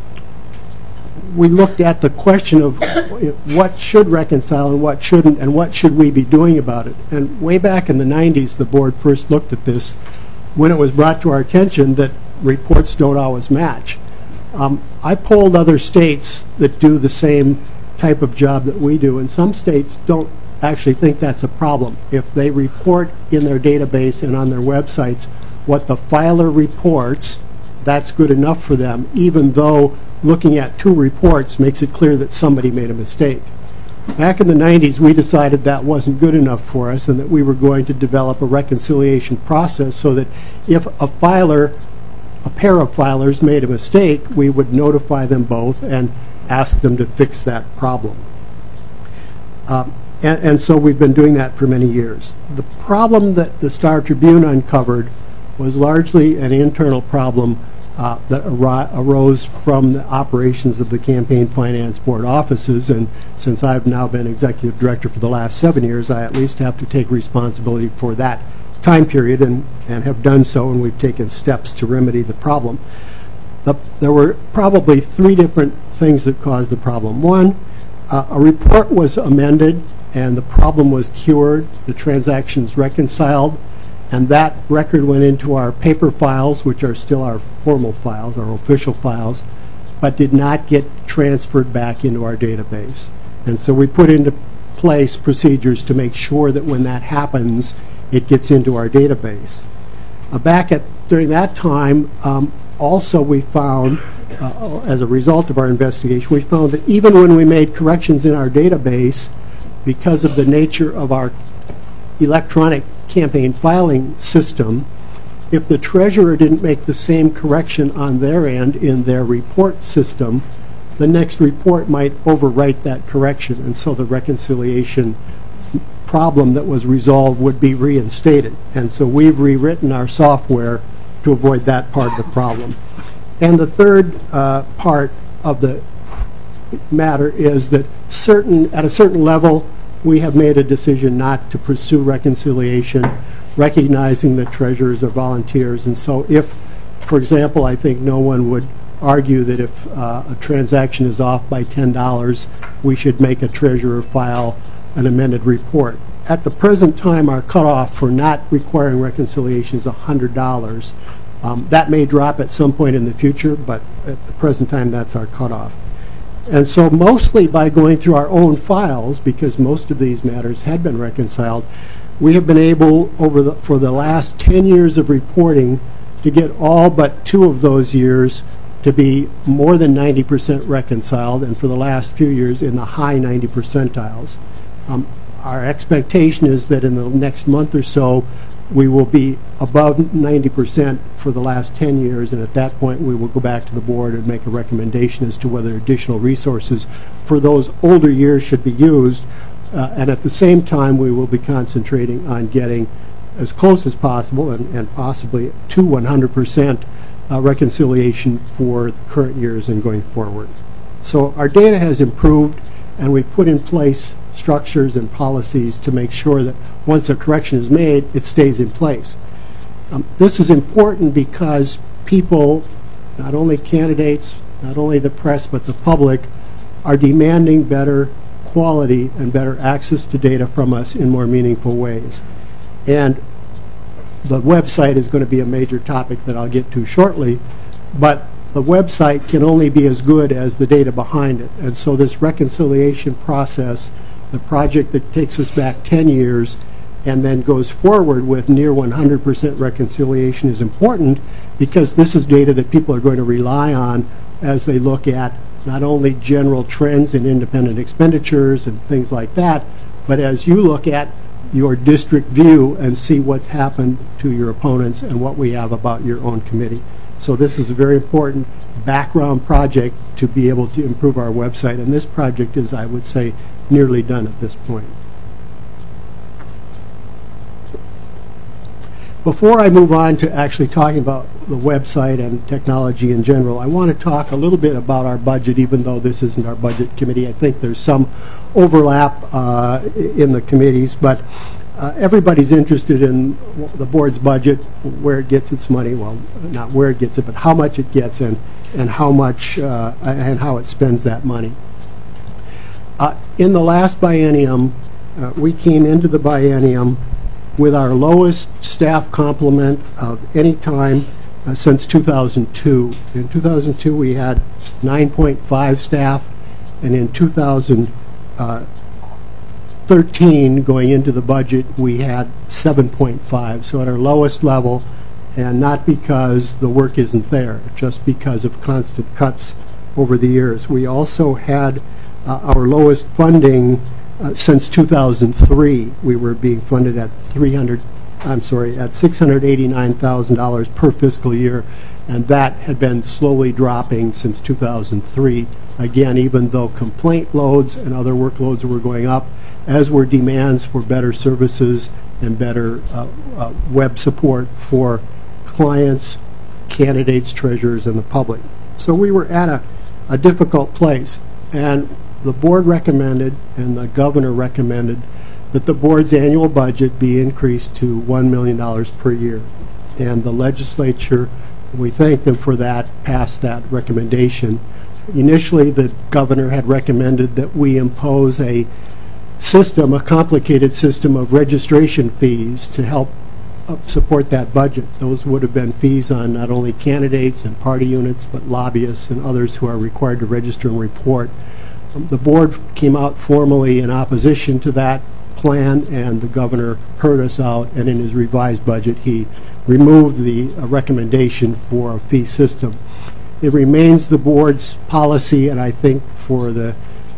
we looked at the question of what should reconcile and what shouldn't, and what should we be doing about it. And way back in the nineties, the board first looked at this when it was brought to our attention that reports don't always match. Um, I polled other states that do the same type of job that we do, and some states don't actually think that's a problem. If they report in their database and on their websites what the filer reports, that's good enough for them, even though looking at two reports makes it clear that somebody made a mistake. Back in the nineties, we decided that wasn't good enough for us and that we were going to develop a reconciliation process so that if a filer, a pair of filers made a mistake, we would notify them both and ask them to fix that problem. Um, and, and so we've been doing that for many years. The problem that the Star Tribune uncovered was largely an internal problem Uh, that ar- arose from the operations of the Campaign Finance Board offices, and since I've now been executive director for the last seven years, I at least have to take responsibility for that time period, and, and have done so, and we've taken steps to remedy the problem. The, there were probably three different things that caused the problem. One, uh, a report was amended, and the problem was cured, the transactions reconciled, and that record went into our paper files, which are still our formal files, our official files, but did not get transferred back into our database. And so we put into place procedures to make sure that when that happens, it gets into our database. Uh, back at during that time, um, also we found, uh, as a result of our investigation, we found that even when we made corrections in our database, because of the nature of our electronic campaign filing system, if the treasurer didn't make the same correction on their end in their report system, the next report might overwrite that correction, and so the reconciliation problem that was resolved would be reinstated. And so we've rewritten our software to avoid that part of the problem. And the third uh, part of the matter is that certain at a certain level, we have made a decision not to pursue reconciliation, recognizing that treasurers are volunteers. And so if, for example, I think no one would argue that if uh, a transaction is off by ten dollars, we should make a treasurer file an amended report. At the present time, our cutoff for not requiring reconciliation is one hundred dollars. Um, that may drop at some point in the future, but at the present time, that's our cutoff. And so mostly by going through our own files, because most of these matters had been reconciled, we have been able, over the, for the last ten years of reporting, to get all but two of those years to be more than ninety percent reconciled, and for the last few years in the high ninety percentiles. Um, our expectation is that in the next month or so, we will be above ninety percent for the last ten years, and at that point we will go back to the board and make a recommendation as to whether additional resources for those older years should be used. Uh, and at the same time, we will be concentrating on getting as close as possible and, and possibly to one hundred percent uh, reconciliation for the current years and going forward. So our data has improved, and we put in place structures and policies to make sure that once a correction is made, it stays in place. Um, this is important because people, not only candidates, not only the press, but the public, are demanding better quality and better access to data from us in more meaningful ways. And the website is going to be a major topic that I'll get to shortly, but the website can only be as good as the data behind it. And so this reconciliation process, the project that takes us back ten years and then goes forward with near one hundred percent reconciliation, is important because this is data that people are going to rely on as they look at not only general trends in independent expenditures and things like that, but as you look at your district view and see what's happened to your opponents and what we have about your own committee. So this is a very important background project to be able to improve our website, and this project is, I would say, nearly done at this point. before I move on to actually talking about the website and technology in general, I want to talk a little bit about our budget, even though this isn't our budget committee. I think there's some overlap uh, in the committees, but uh, everybody's interested in the board's budget, where it gets its money. Well, not where it gets it, but how much it gets and and how much uh, and how it spends that money. Uh, in the last biennium, uh, we came into the biennium with our lowest staff complement of any time uh, since two thousand two. In two thousand two, we had nine point five staff, and in two thousand thirteen, going into the budget, we had seven point five. So at our lowest level, and not because the work isn't there, just because of constant cuts over the years. We also had uh, our lowest funding Uh, since two thousand three. We were being funded at three hundred, I'm sorry, at six hundred eighty-nine thousand dollars per fiscal year, and that had been slowly dropping since two thousand three. Again, even though complaint loads and other workloads were going up, as were demands for better services and better uh, uh, web support for clients, candidates, treasurers, and the public. So we were at a, a difficult place, and the board recommended and the governor recommended that the board's annual budget be increased to one million dollars per year. And the legislature, we thank them for that, passed that recommendation. Initially, the governor had recommended that we impose a system, a complicated system of registration fees to help uh, support that budget. Those would have been fees on not only candidates and party units, but lobbyists and others who are required to register and report. The board came out formally in opposition to that plan, and the governor heard us out, and in his revised budget he removed the uh, recommendation for a fee system. It remains the board's policy, and I think for the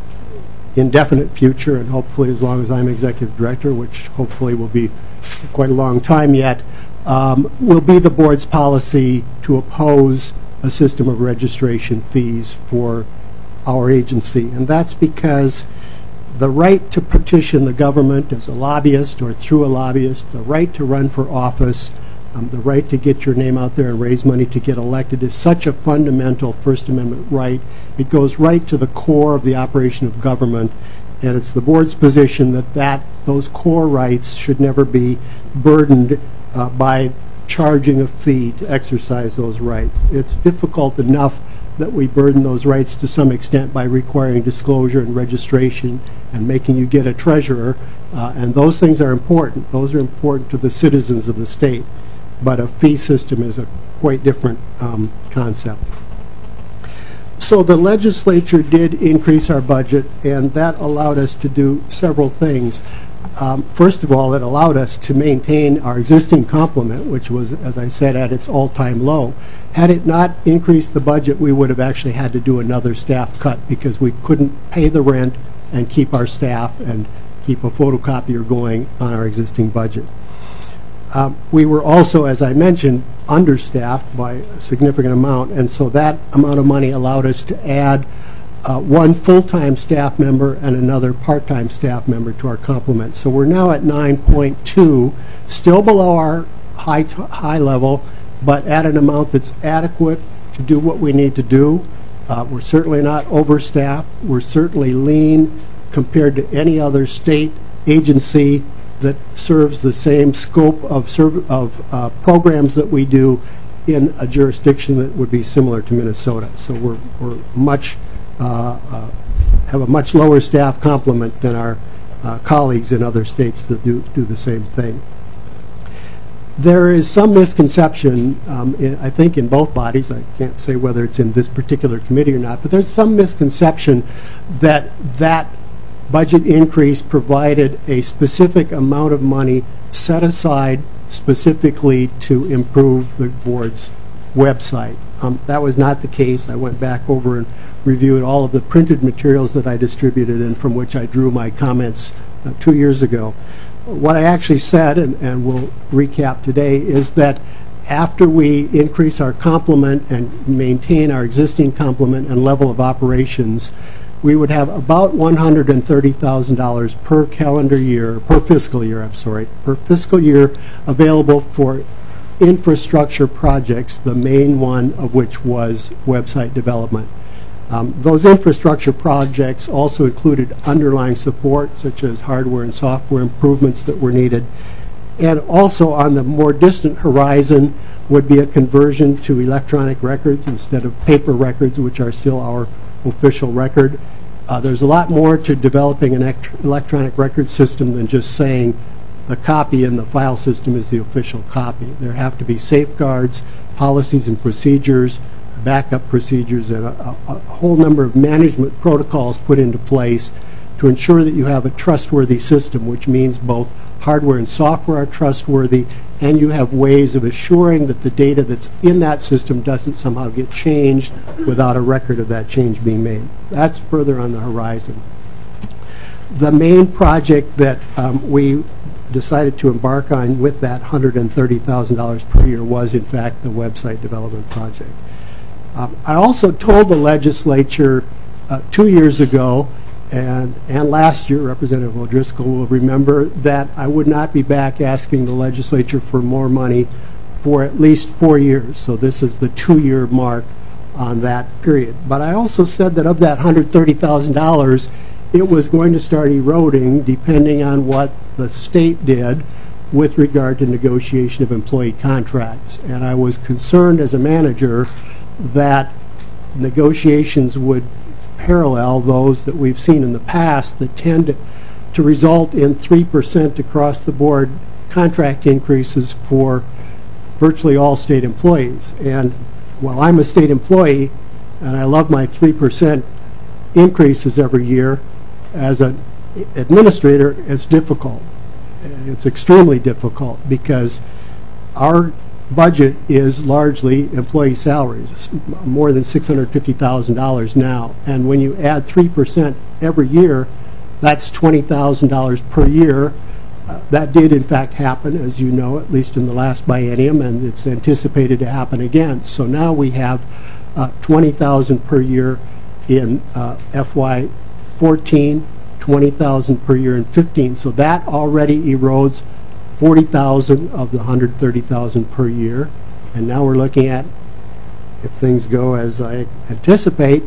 indefinite future, and hopefully as long as I'm executive director, which hopefully will be quite a long time yet, um, will be the board's policy to oppose a system of registration fees for our agency. And that's because the right to petition the government as a lobbyist or through a lobbyist, the right to run for office, um, the right to get your name out there and raise money to get elected is such a fundamental First Amendment right. It goes right to the core of the operation of government, and it's the board's position that, that those core rights should never be burdened uh, by charging a fee to exercise those rights. It's difficult enough that we burden those rights to some extent by requiring disclosure and registration and making you get a treasurer, uh, and those things are important. Those are important to the citizens of the state, but a fee system is a quite different um, concept. So the legislature did increase our budget, and that allowed us to do several things. Um, first of all, it allowed us to maintain our existing complement, which was, as I said, at its all-time low. Had it not increased the budget, we would have actually had to do another staff cut because we couldn't pay the rent and keep our staff and keep a photocopier going on our existing budget. Um, we were also, as I mentioned, understaffed by a significant amount, and so that amount of money allowed us to add Uh, one full-time staff member and another part-time staff member to our complement. So we're now at nine point two, still below our high t- high level, but at an amount that's adequate to do what we need to do. Uh, we're certainly not overstaffed. We're certainly lean compared to any other state agency that serves the same scope of serv- of uh, programs that we do in a jurisdiction that would be similar to Minnesota. So we're we're much Uh, uh, have a much lower staff complement than our uh, colleagues in other states that do, do the same thing. There is some misconception, um, in, I think in both bodies, I can't say whether it's in this particular committee or not, but there's some misconception that that budget increase provided a specific amount of money set aside specifically to improve the board's website. Um, that was not the case. I went back over and reviewed all of the printed materials that I distributed and from which I drew my comments uh, two years ago. What I actually said, and, and we'll recap today, is that after we increase our complement and maintain our existing complement and level of operations, we would have about one hundred thirty thousand dollars per calendar year, per fiscal year, I'm sorry, per fiscal year available for infrastructure projects, the main one of which was website development. Um, those infrastructure projects also included underlying support, such as hardware and software improvements that were needed. And also on the more distant horizon would be a conversion to electronic records instead of paper records, which are still our official record. Uh, there's a lot more to developing an electronic record system than just saying the copy in the file system is the official copy. There have to be safeguards, policies and procedures, backup procedures, and a, a, a whole number of management protocols put into place to ensure that you have a trustworthy system, which means both hardware and software are trustworthy, and you have ways of assuring that the data that's in that system doesn't somehow get changed without a record of that change being made. That's further on the horizon. The main project that um, we decided to embark on with that one hundred thirty thousand dollars per year was, in fact, the website development project. Um, I also told the legislature uh, two years ago and, and last year, Representative O'Driscoll will remember, that I would not be back asking the legislature for more money for at least four years. So this is the two-year mark on that period. But I also said that of that one hundred thirty thousand dollars, it was going to start eroding depending on what the state did with regard to negotiation of employee contracts. And I was concerned as a manager that negotiations would parallel those that we've seen in the past that tend to, to result in three percent across the board contract increases for virtually all state employees. And while I'm a state employee and I love my three percent increases every year, as an administrator, it's difficult. It's extremely difficult because our budget is largely employee salaries, it's more than six hundred fifty thousand dollars now. And when you add three percent every year, that's twenty thousand dollars per year. Uh, that did, in fact, happen, as you know, at least in the last biennium, and it's anticipated to happen again. So now we have uh, twenty thousand dollars per year in uh, F Y fourteen, twenty thousand dollars per year in fifteen. So that already erodes forty thousand dollars of the one hundred thirty thousand dollars per year. And now we're looking at, if things go as I anticipate,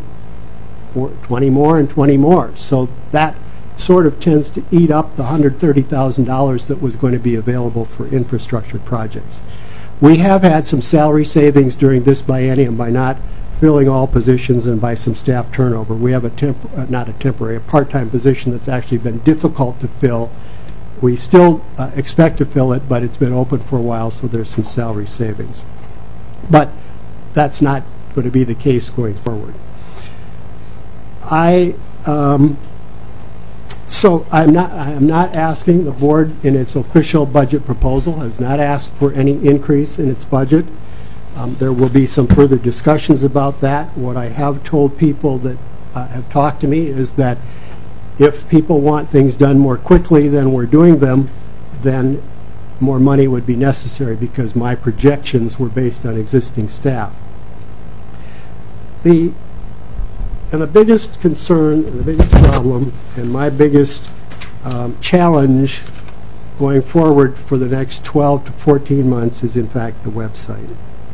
twenty more and twenty more. So that sort of tends to eat up the one hundred thirty thousand dollars that was going to be available for infrastructure projects. We have had some salary savings during this biennium by not filling all positions and by some staff turnover. We have a temp, uh, not a temporary, a part-time position that's actually been difficult to fill. We still uh, expect to fill it, but it's been open for a while, so there's some salary savings. But that's not going to be the case going forward. I um, so I'm not I'm not asking the board in its official budget proposal has not asked for any increase in its budget. Um, there will be some further discussions about that. What I have told people that uh, have talked to me is that if people want things done more quickly than we're doing them, then more money would be necessary because my projections were based on existing staff. The and the biggest concern, and the biggest problem, and my biggest um, challenge going forward for the next twelve to fourteen months is, in fact, the website.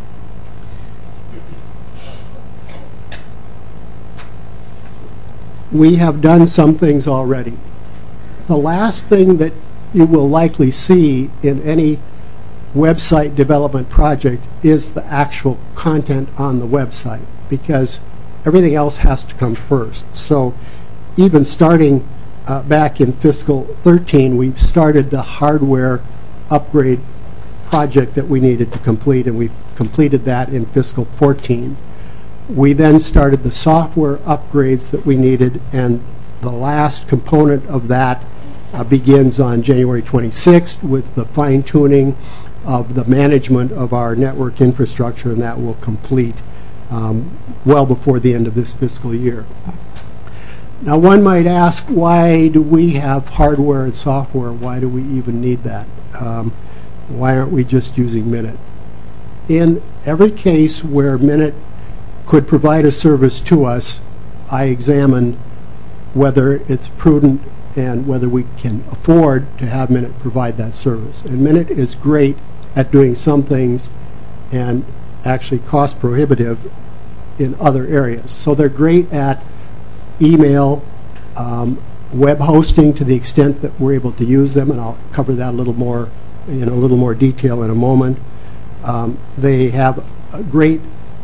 We have done some things already. The last thing that you will likely see in any website development project is the actual content on the website, because everything else has to come first. So even starting uh, back in fiscal thirteen, we've started the hardware upgrade project that we needed to complete, and we've completed that in fiscal fourteen. We then started the software upgrades that we needed, and the last component of that uh, begins on January twenty-sixth with the fine-tuning of the management of our network infrastructure, and that will complete um, well before the end of this fiscal year. Now, one might ask, why do we have hardware and software? Why do we even need that? Um, why aren't we just using Minute? In every case where Minute could provide a service to us, I examined whether it's prudent and whether we can afford to have Minute provide that service. And Minute is great at doing some things and actually cost prohibitive in other areas. So they're great at email, um, web hosting to the extent that we're able to use them, and I'll cover that a little more in a little more detail in a moment. Um, they have uh, great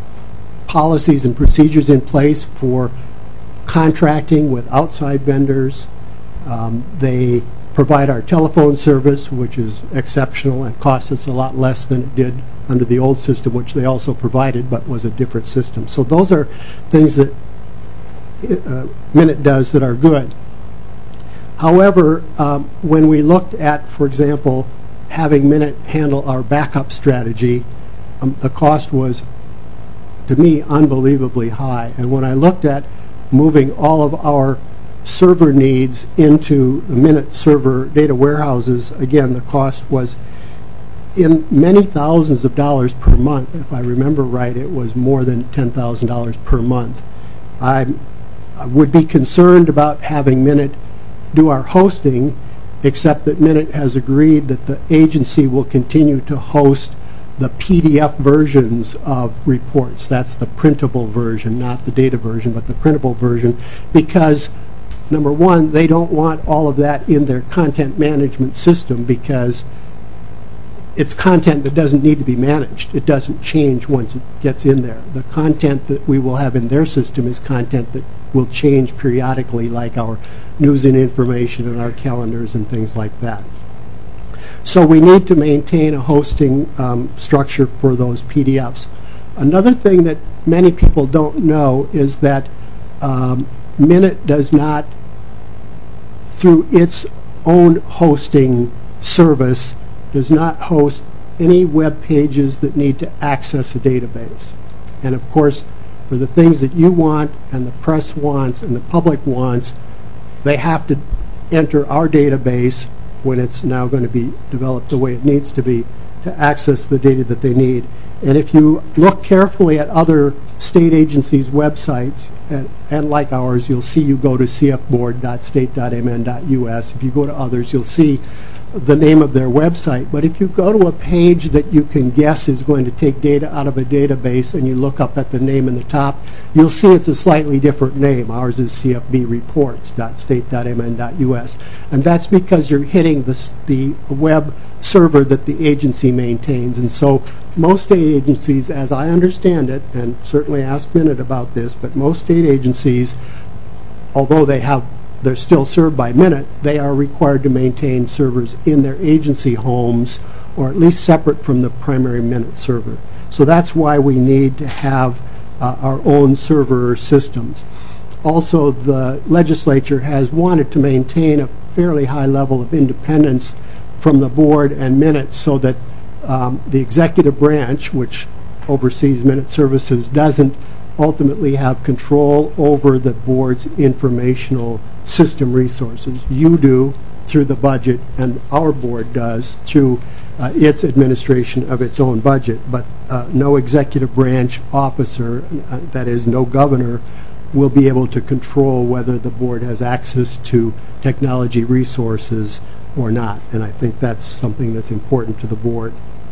policies and procedures in place for contracting with outside vendors. Um, they provide our telephone service, which is exceptional and costs us a lot less than it did under the old system, which they also provided, but was a different system. So those are things that uh, Minute does that are good. However, um, when we looked at, for example, having Minute handle our backup strategy, um, the cost was, to me, unbelievably high. And when I looked at moving all of our server needs into the Minute server data warehouses, again, the cost was in many thousands of dollars per month. If I remember right, it was more than ten thousand dollars per month. I, I would be concerned about having Minute do our hosting, except that Minute has agreed that the agency will continue to host the P D F versions of reports. That's the printable version, not the data version, but the printable version, because number one, they don't want all of that in their content management system because it's content that doesn't need to be managed. It doesn't change once it gets in there. The content that we will have in their system is content that will change periodically, like our news and information and our calendars and things like that. So we need to maintain a hosting um, structure for those P D Fs. Another thing that many people don't know is that um, Minute does not, through its own hosting service, does not host any web pages that need to access a database. And of course, for the things that you want and the press wants and the public wants, they have to enter our database when it's now going to be developed the way it needs to be to access the data that they need. And if you look carefully at other state agencies' websites, and, and like ours, you'll see you go to c f board dot state dot m n dot u s. If you go to others, you'll see the name of their website. But if you go to a page that you can guess is going to take data out of a database and you look up at the name in the top, you'll see it's a slightly different name. Ours is c f b reports dot state dot m n dot u s. And that's because you're hitting the, the web server that the agency maintains. And so most state agencies, as I understand it, and certainly ask Minute about this, but most state agencies, although they have they're still served by Minute, they are required to maintain servers in their agency homes, or at least separate from the primary Minute server. So that's why we need to have uh, our own server systems. Also, the legislature has wanted to maintain a fairly high level of independence from the board and Minute so that um, the executive branch, which oversees Minute services, doesn't ultimately have control over the board's informational system resources. You do through the budget, and our board does through uh, its administration of its own budget, but uh, no executive branch officer, uh, that is, no governor, will be able to control whether the board has access to technology resources or not, and I think that's something that's important to the board.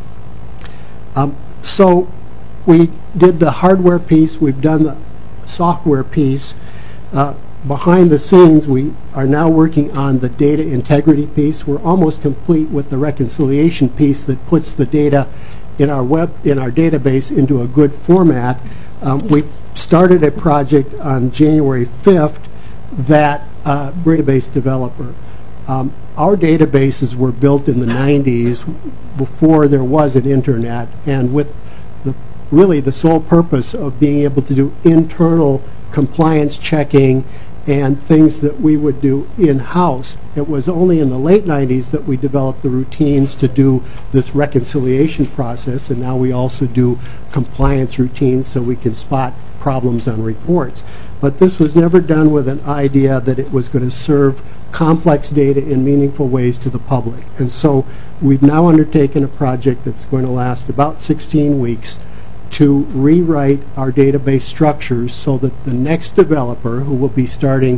Um, so we did the hardware piece, we've done the software piece. Uh, behind the scenes, we are now working on the data integrity piece. We're almost complete with the reconciliation piece that puts the data in our web, in our database into a good format. Um, we started a project on January fifth that uh, database developer. Um, our databases were built in the nineties before there was an internet, and with the, really the sole purpose of being able to do internal compliance checking and things that we would do in-house. It was only in the late nineties that we developed the routines to do this reconciliation process, and now we also do compliance routines so we can spot problems on reports. But this was never done with an idea that it was going to serve complex data in meaningful ways to the public. And so we've now undertaken a project that's going to last about sixteen weeks to rewrite our database structures so that the next developer, who will be starting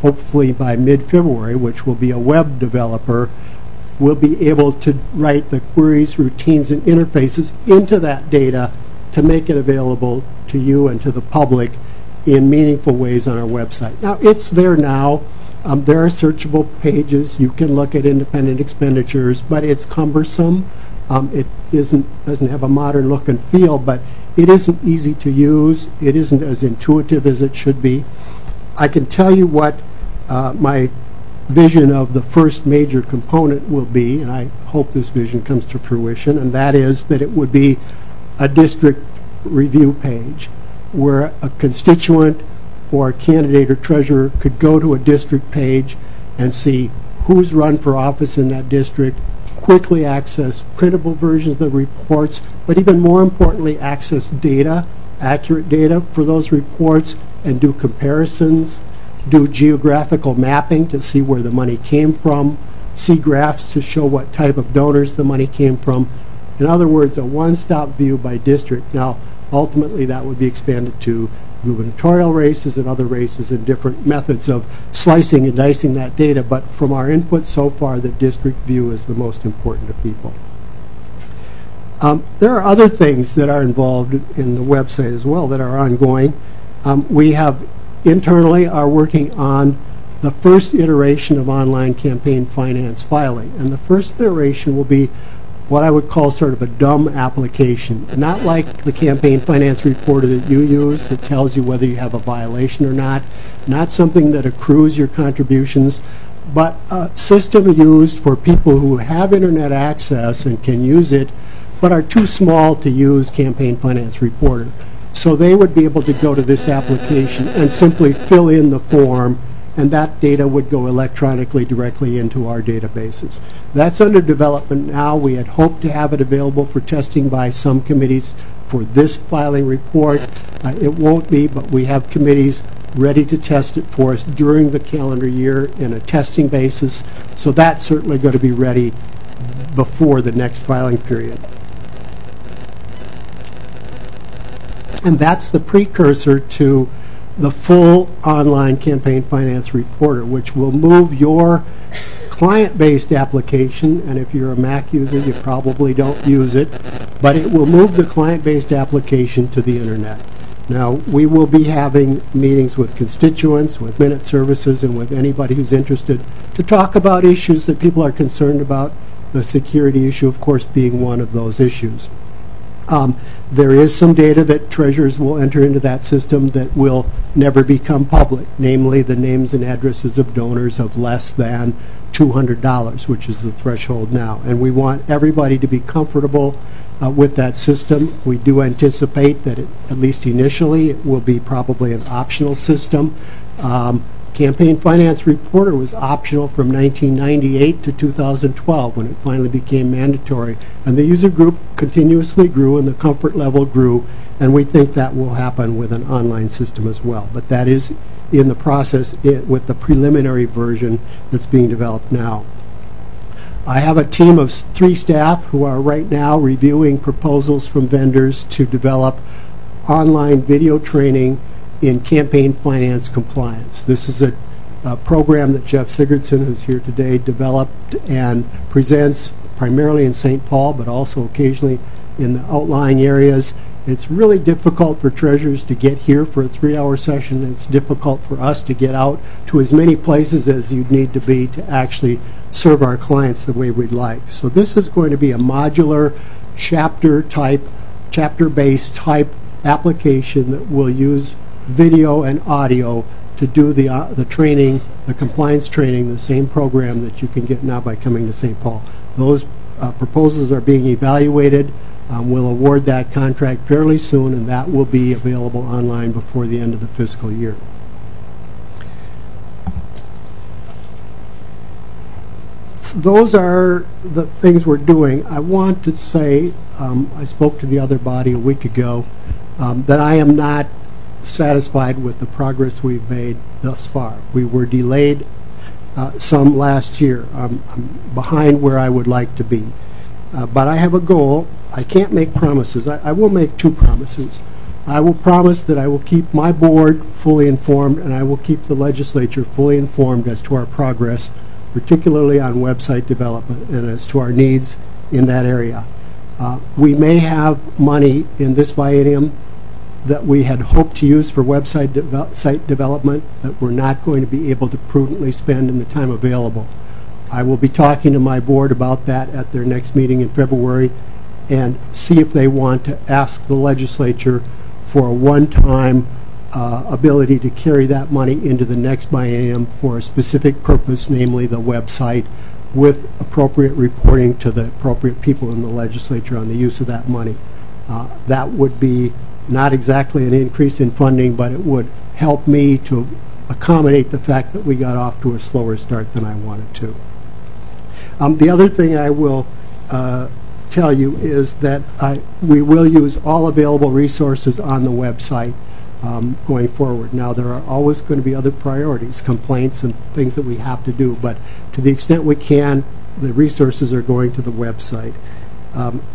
hopefully by mid-February, which will be a web developer, will be able to write the queries, routines, and interfaces into that data to make it available to you and to the public in meaningful ways on our website. Now, it's there now. Um, there are searchable pages. You can look at independent expenditures, but it's cumbersome. Um, it isn't doesn't have a modern look and feel, but it isn't easy to use. It isn't as intuitive as it should be. I can tell you what uh, my vision of the first major component will be, and I hope this vision comes to fruition, and that is that it would be a district review page where a constituent or a candidate or treasurer could go to a district page and see who's run for office in that district, quickly access printable versions of the reports, but even more importantly, access data, accurate data for those reports, and do comparisons, do geographical mapping to see where the money came from, see graphs to show what type of donors the money came from. In other words, a one-stop view by district. Now, ultimately, that would be expanded to gubernatorial races and other races and different methods of slicing and dicing that data, but from our input so far, the district view is the most important to people. Um, there are other things that are involved in the website as well that are ongoing. Um, we have internally are working on the first iteration of online campaign finance filing, and the first iteration will be what I would call sort of a dumb application, not like the campaign finance reporter that you use that tells you whether you have a violation or not, not something that accrues your contributions, but a system used for people who have internet access and can use it, but are too small to use campaign finance reporter. So they would be able to go to this application and simply fill in the form, and that data would go electronically directly into our databases. That's under development now. We had hoped to have it available for testing by some committees for this filing report. Uh, it won't be, but we have committees ready to test it for us during the calendar year in a testing basis. So that's certainly going to be ready before the next filing period. And that's the precursor to the full online campaign finance reporter, which will move your client-based application, and if you're a Mac user, you probably don't use it, but it will move the client-based application to the internet. Now, we will be having meetings with constituents, with Minute Services, and with anybody who's interested to talk about issues that people are concerned about, the security issue, of course, being one of those issues. Um, there is some data that treasurers will enter into that system that will never become public, namely the names and addresses of donors of less than two hundred dollars, which is the threshold now. And we want everybody to be comfortable uh, with that system. We do anticipate that, it, at least initially, it will be probably an optional system. Um, Campaign Finance Reporter was optional from nineteen ninety-eight to two thousand twelve when it finally became mandatory. And the user group continuously grew and the comfort level grew, and we think that will happen with an online system as well. But that is in the process it, with the preliminary version that's being developed now. I have a team of three staff who are right now reviewing proposals from vendors to develop online video training in campaign finance compliance. This is a, a program that Jeff Sigurdson, who's here today, developed and presents primarily in Saint Paul, but also occasionally in the outlying areas. It's really difficult for treasurers to get here for a three-hour session. It's difficult for us to get out to as many places as you'd need to be to actually serve our clients the way we'd like. So this is going to be a modular chapter type, chapter-based type application that will use video and audio to do the uh, the training, the compliance training, the same program that you can get now by coming to Saint Paul. Those uh, proposals are being evaluated. Um, we'll award that contract fairly soon, and that will be available online before the end of the fiscal year. So those are the things we're doing. I want to say, um, I spoke to the other body a week ago, um, that I am not satisfied with the progress we've made thus far. We were delayed uh, some last year. I'm, I'm behind where I would like to be. Uh, but I have a goal. I can't make promises. I, I will make two promises. I will promise that I will keep my board fully informed, and I will keep the legislature fully informed as to our progress, particularly on website development and as to our needs in that area. Uh, we may have money in this biennium that we had hoped to use for website de- site development that we're not going to be able to prudently spend in the time available. I will be talking to my board about that at their next meeting in February and see if they want to ask the legislature for a one-time uh, ability to carry that money into the next biennium for a specific purpose, namely the website, with appropriate reporting to the appropriate people in the legislature on the use of that money. Uh, that would be not exactly an increase in funding, but it would help me to accommodate the fact that we got off to a slower start than I wanted to. Um, the other thing I will uh, tell you is that I, we will use all available resources on the website um, going forward. Now, there are always going to be other priorities, complaints and things that we have to do, but to the extent we can, the resources are going to the website. Um,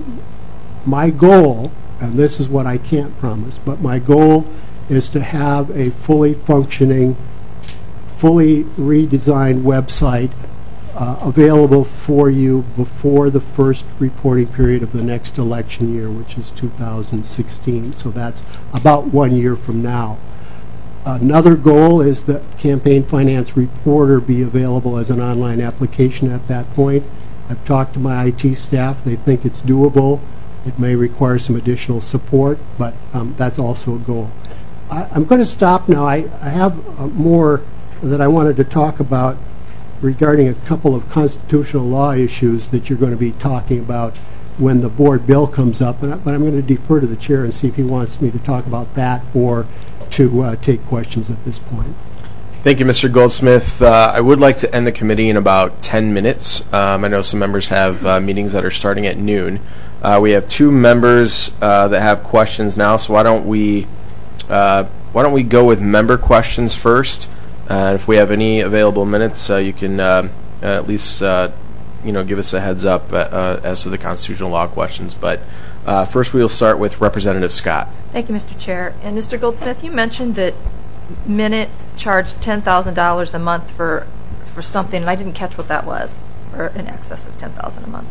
my goal, and this is what I can't promise, but my goal is to have a fully functioning, fully redesigned website uh, available for you before the first reporting period of the next election year, which is two thousand sixteen. So that's about one year from now. Another goal is that Campaign Finance Reporter be available as an online application at that point. I've talked to my I T staff. They think it's doable. It may require some additional support, but um, that's also a goal. I, I'm going to stop now. I, I have uh, more that I wanted to talk about regarding a couple of constitutional law issues that you're going to be talking about when the board bill comes up, but, but I'm going to defer to the chair and see if he wants me to talk about that or to uh, take questions at this point. Thank you, Mister Goldsmith. Uh, I would like to end the committee in about ten minutes. Um, I know some members have uh, meetings that are starting at noon. Uh, we have two members uh, that have questions now, so why don't we uh, why don't we go with member questions first? Uh, if we have any available minutes, uh, you can uh, at least uh, you know give us a heads up uh, as to the constitutional law questions. But uh, first, we will start with Representative Scott. Thank you, Mister Chair. And Mister Goldsmith, you mentioned that Minute charged ten thousand dollars a month for for something, and I didn't catch what that was, or in excess of ten thousand dollars a month.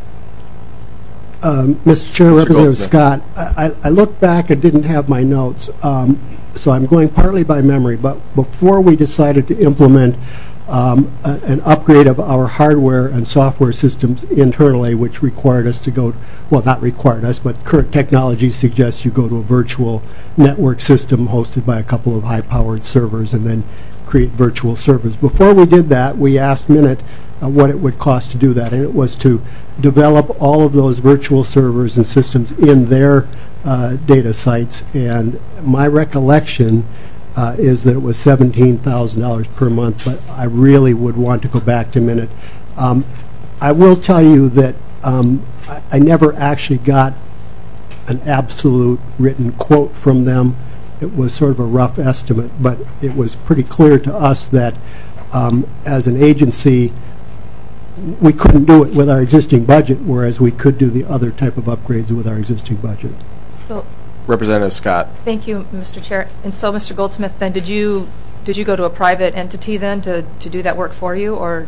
Um, Mister Chair, Mister Representative Goldsmith. Scott, I, I looked back and didn't have my notes, um, so I'm going partly by memory, but before we decided to implement um, a, an upgrade of our hardware and software systems internally, which required us to go, well, not required us, but current technology suggests you go to a virtual network system hosted by a couple of high-powered servers and then create virtual servers. Before we did that, we asked Minute uh, what it would cost to do that, and it was to develop all of those virtual servers and systems in their uh, data sites, and my recollection uh, is that it was seventeen thousand dollars per month, but I really would want to go back to Minute. Um, I will tell you that um, I, I never actually got an absolute written quote from them. It was sort of a rough estimate, but it was pretty clear to us that um, as an agency, we couldn't do it with our existing budget, whereas we could do the other type of upgrades with our existing budget. So, Representative Scott. thank you, Mister Chair. And so, Mister Goldsmith, then did you did you go to a private entity then to, to do that work for you, or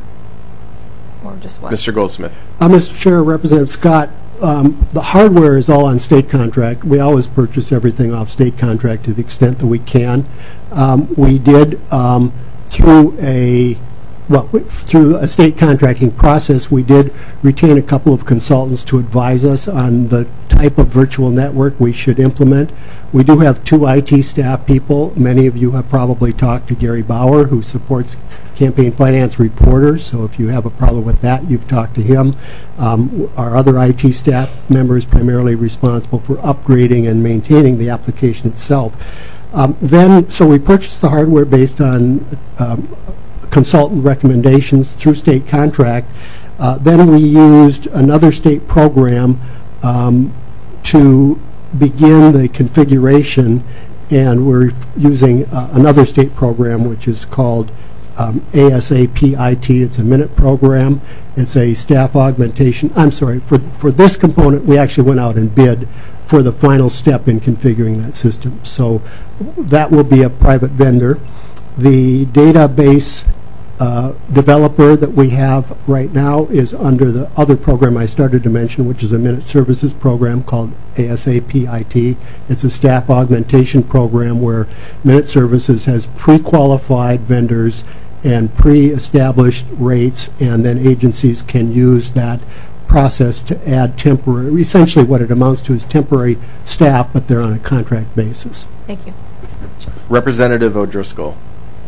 or just what? Mister Goldsmith. Uh, Mister Chair, Representative Scott, um, the hardware is all on state contract. We always purchase everything off state contract to the extent that we can. Um, we did um, through a well, through a state contracting process, we did retain a couple of consultants to advise us on the type of virtual network we should implement. We do have two I T staff people. Many of you have probably talked to Gary Bauer, who supports Campaign Finance Reporters, so if you have a problem with that, you've talked to him. Um, our other I T staff member is primarily responsible for upgrading and maintaining the application itself. Um, then, so we purchased the hardware based on um, consultant recommendations through state contract. Uh, then we used another state program um, to begin the configuration, and we're using uh, another state program which is called um, ASAPIT. It's a Minute program. It's a staff augmentation. I'm sorry, for, for this component we actually went out and bid for the final step in configuring that system. So that will be a private vendor. The database uh, developer that we have right now is under the other program I started to mention, which is a Minute Services program called ASAPIT. It's a staff augmentation program where Minute Services has pre-qualified vendors and pre-established rates, and then agencies can use that process to add temporary, essentially what it amounts to is temporary staff, but they're on a contract basis. Thank you. Representative O'Driscoll.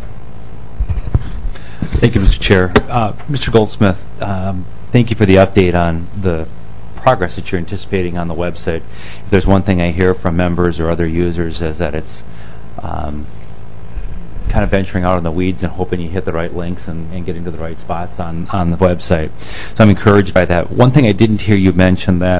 Thank you, Mister Chair. Uh, Mister Goldsmith, um, thank you for the update on the progress that you're anticipating on the website. If there's one thing I hear from members or other users is that it's um, kind of venturing out in the weeds and hoping you hit the right links and, and getting to the right spots on, on the website. So I'm encouraged by that. One thing I didn't hear you mention that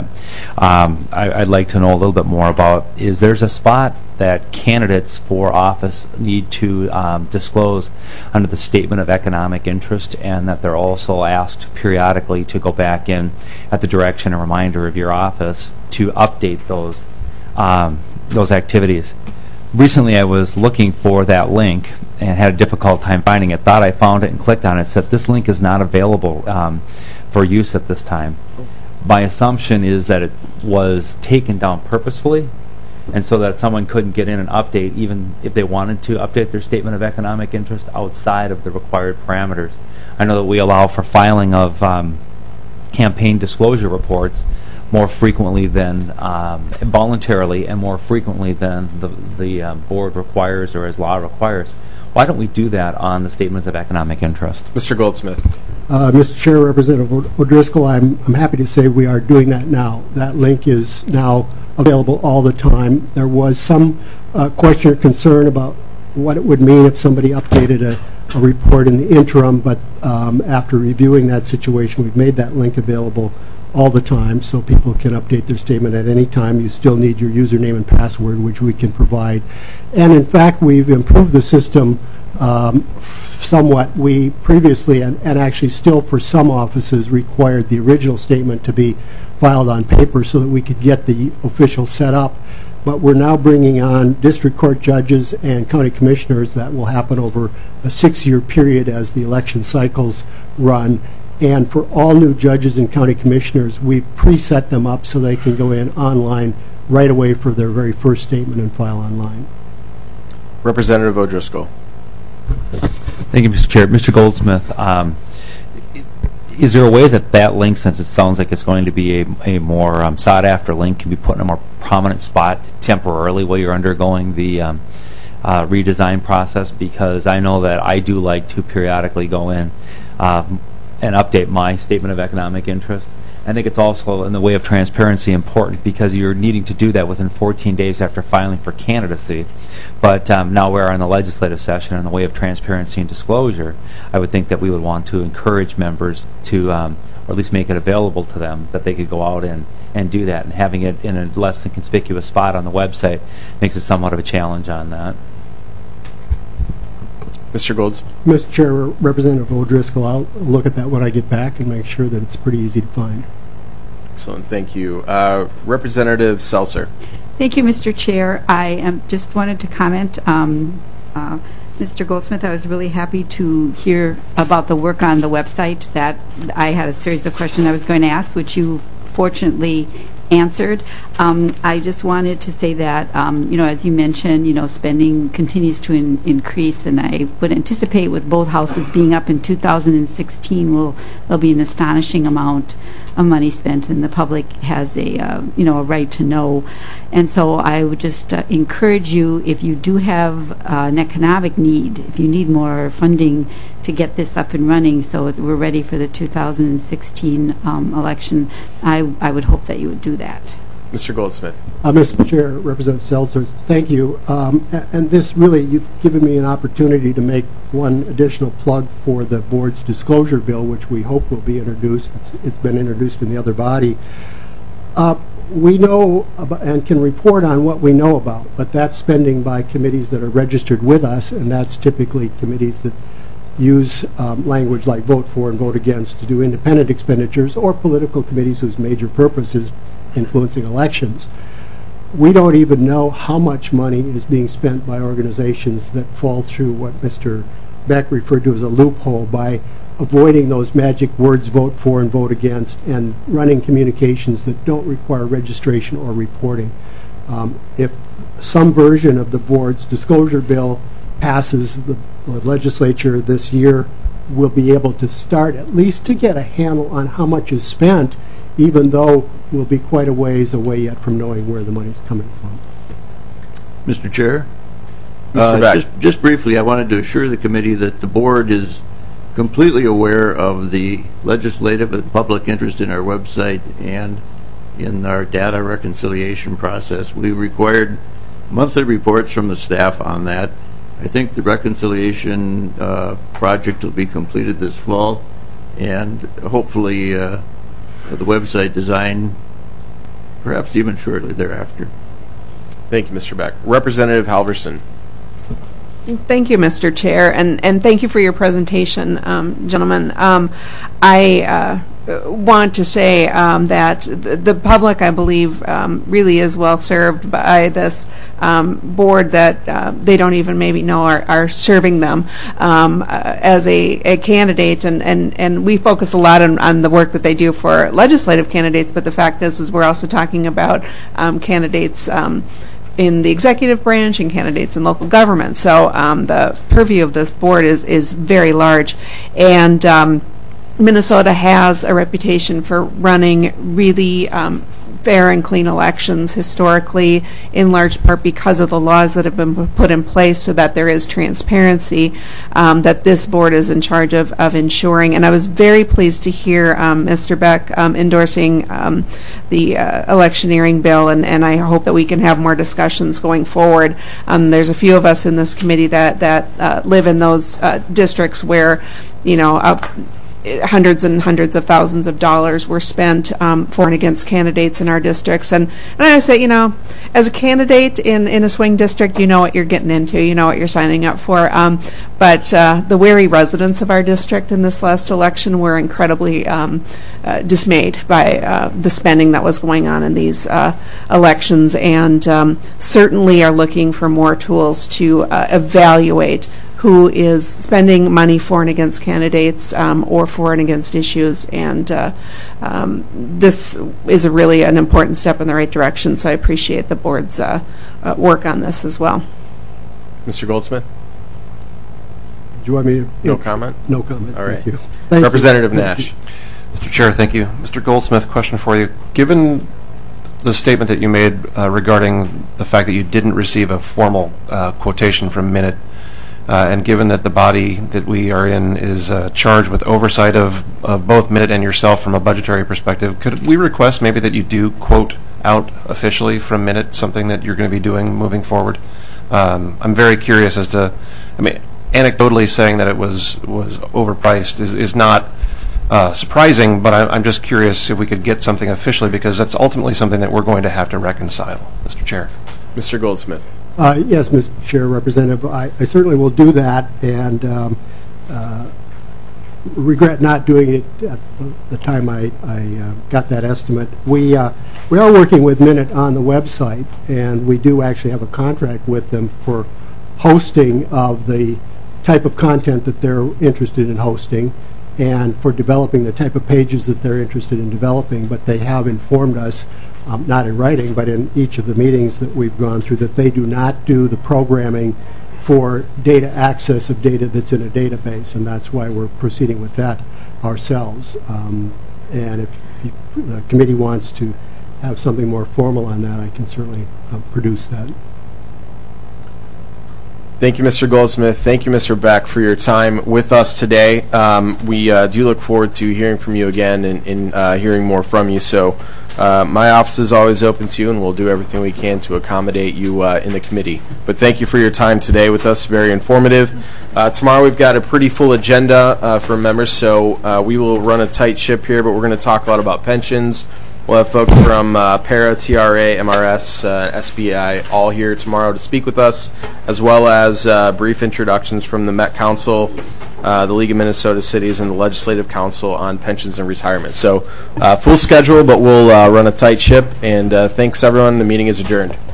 um, I, I'd like to know a little bit more about is there's a spot that candidates for office need to um, disclose under the Statement of Economic Interest, and that they're also asked periodically to go back in at the direction and reminder of your office to update those um, those activities. Recently I was looking for that link and had a difficult time finding it. Thought I found it and clicked on it. It said this link is not available um, for use at this time. My assumption is that it was taken down purposefully, and so that someone couldn't get in and update even if they wanted to update their Statement of Economic Interest outside of the required parameters. I know that we allow for filing of um, campaign disclosure reports more frequently than um, voluntarily and more frequently than the, the uh, board requires or as law requires. Why don't we do that on the Statements of Economic Interest? Mister Goldsmith. Uh, Mister Chair, Representative O'Driscoll, I'm, I'm happy to say we are doing that now. That link is now available all the time. There was some uh, question or concern about what it would mean if somebody updated a, a report in the interim, but um, after reviewing that situation, we've made that link available all the time so people can update their statement at any time. You still need your username and password, which we can provide. And in fact, we've improved the system um, somewhat. We previously, and, and actually still for some offices, required the original statement to be filed on paper so that we could get the official set up. But we're now bringing on district court judges and county commissioners. That will happen over a six-year period as the election cycles run. And for all new judges and county commissioners, we've preset them up so they can go in online right away for their very first statement and file online. Representative O'Driscoll. Thank you, Mister Chair. Mister Goldsmith, um, is there a way that that link, since it sounds like it's going to be a, a more um, sought-after link, can be put in a more prominent spot temporarily while you're undergoing the um, uh, redesign process? Because I know that I do like to periodically go in um, and update my Statement of Economic Interest. I think it's also, in the way of transparency, important because you're needing to do that within fourteen days after filing for candidacy. But um, now we're in the legislative session, in the way of transparency and disclosure, I would think that we would want to encourage members to, um, or at least make it available to them, that they could go out and, and do that. And having it in a less than conspicuous spot on the website makes it somewhat of a challenge on that. Mister Golds. Mister Chair, Representative O'Driscoll, I'll look at that when I get back and make sure that it's pretty easy to find. Excellent, thank you. Uh, Representative Seltzer. Thank you, Mister Chair. I um, just wanted to comment. Um, uh, Mister Goldsmith, I was really happy to hear about the work on the website. That I had a series of questions I was going to ask, which you fortunately answered. Um, I just wanted to say that, um, you know, as you mentioned, you know, spending continues to in, increase, and I would anticipate with both houses being up in two thousand sixteen, will there'll be an astonishing amount of money spent, and the public has a, uh, you know, a right to know. And so I would just uh, encourage you, if you do have uh, an economic need, if you need more funding to get this up and running so that we're ready for the two thousand sixteen um, election, I, I would hope that you would do that. Mister Goldsmith. Uh, Mister Chair, Representative Seltzer, thank you. Um, and this really, you've given me an opportunity to make one additional plug for the board's disclosure bill, which we hope will be introduced. It's, it's been introduced in the other body. Uh, we know about, and can report on what we know about, but that's spending by committees that are registered with us, and that's typically committees that use um, language like vote for and vote against to do independent expenditures, or political committees whose major purpose is influencing elections. we don't even know how much money is being spent by organizations that fall through what Mister Beck referred to as a loophole by avoiding those magic words, vote for and vote against, and running communications that don't require registration or reporting. Um, if some version of the board's disclosure bill passes the legislature this year, we'll be able to start at least to get a handle on how much is spent, even though we'll be quite a ways away yet from knowing where the money's coming from. Mister Chair? Mister Uh, Beck. just, just briefly, I wanted to assure the committee that the board is completely aware of the legislative and public interest in our website and in our data reconciliation process. We required monthly reports from the staff on that. I think the reconciliation uh, project will be completed this fall, and hopefully uh, the website design perhaps even shortly thereafter. Thank you, Mister Beck. Representative Halverson. Thank you, Mister Chair, and, and thank you for your presentation, um, gentlemen. Um, I uh, want to say um, that the, the public, I believe, um, really is well served by this um, board that uh, they don't even maybe know are, are serving them um, uh, as a, a candidate, and, and, and we focus a lot on, on the work that they do for legislative candidates, but the fact is, is we're also talking about um, candidates um, in the executive branch and candidates in local government. So um, the purview of this board is, is very large. And um, Minnesota has a reputation for running really um, fair and clean elections historically, in large part because of the laws that have been put in place so that there is transparency um, that this board is in charge of, of ensuring. And I was very pleased to hear um, Mister Beck um, endorsing um, the uh, electioneering bill, and, and I hope that we can have more discussions going forward. Um, there's a few of us in this committee that, that uh, live in those uh, districts where, you know, uh, hundreds and hundreds of thousands of dollars were spent um, for and against candidates in our districts. And, and I say, you know, as a candidate in, in a swing district, you know what you're getting into, you know what you're signing up for. Um, but uh, the wary residents of our district in this last election were incredibly um, uh, dismayed by uh, the spending that was going on in these uh, elections, and um, certainly are looking for more tools to uh, evaluate who is spending money for and against candidates um, or for and against issues. And uh, um, this is a really an important step in the right direction, so I appreciate the board's uh, uh, work on this as well. Mister Goldsmith? Do you want me to? No comment? No comment. All right. Thank you. Thank Representative you. Nash. Mister Chair, thank you. Mister Goldsmith, question for you. Given the statement that you made uh, regarding the fact that you didn't receive a formal uh, quotation from Minute, Uh, and given that the body that we are in is uh, charged with oversight of, of both Minute and yourself from a budgetary perspective, could we request maybe that you do quote out officially from Minute something that you're going to be doing moving forward? Um, I'm very curious as to, I mean, anecdotally saying that it was was overpriced is, is not uh, surprising, but I, I'm just curious if we could get something officially, because that's ultimately something that we're going to have to reconcile, Mister Chair. Mister Goldsmith. Uh, yes, Mister Chair, Representative, I, I certainly will do that, and um, uh, regret not doing it at the, the time I, I uh, got that estimate. We uh, we are working with Minute on the website, and we do actually have a contract with them for hosting of the type of content that they're interested in hosting, and for developing the type of pages that they're interested in developing. But they have informed us, Um, not in writing, but in each of the meetings that we've gone through, that they do not do the programming for data access of data that's in a database, and that's why we're proceeding with that ourselves. Um, and if you, the committee wants to have something more formal on that, I can certainly uh, produce that. Thank you, Mister Goldsmith. Thank you, Mister Beck, for your time with us today. Um, we uh, do look forward to hearing from you again and, and uh, hearing more from you. So uh, my office is always open to you, and we'll do everything we can to accommodate you uh, in the committee. But thank you for your time today with us. Very informative. Uh, tomorrow we've got a pretty full agenda uh, for members, so uh, we will run a tight ship here, but we're going to talk a lot about pensions. We'll have folks from uh, PARA, T R A, M R S, uh, S B I all here tomorrow to speak with us, as well as uh, brief introductions from the Met Council, uh, the League of Minnesota Cities, and the Legislative Council on Pensions and Retirement. So uh, full schedule, but we'll uh, run a tight ship, and uh, thanks everyone. The meeting is adjourned.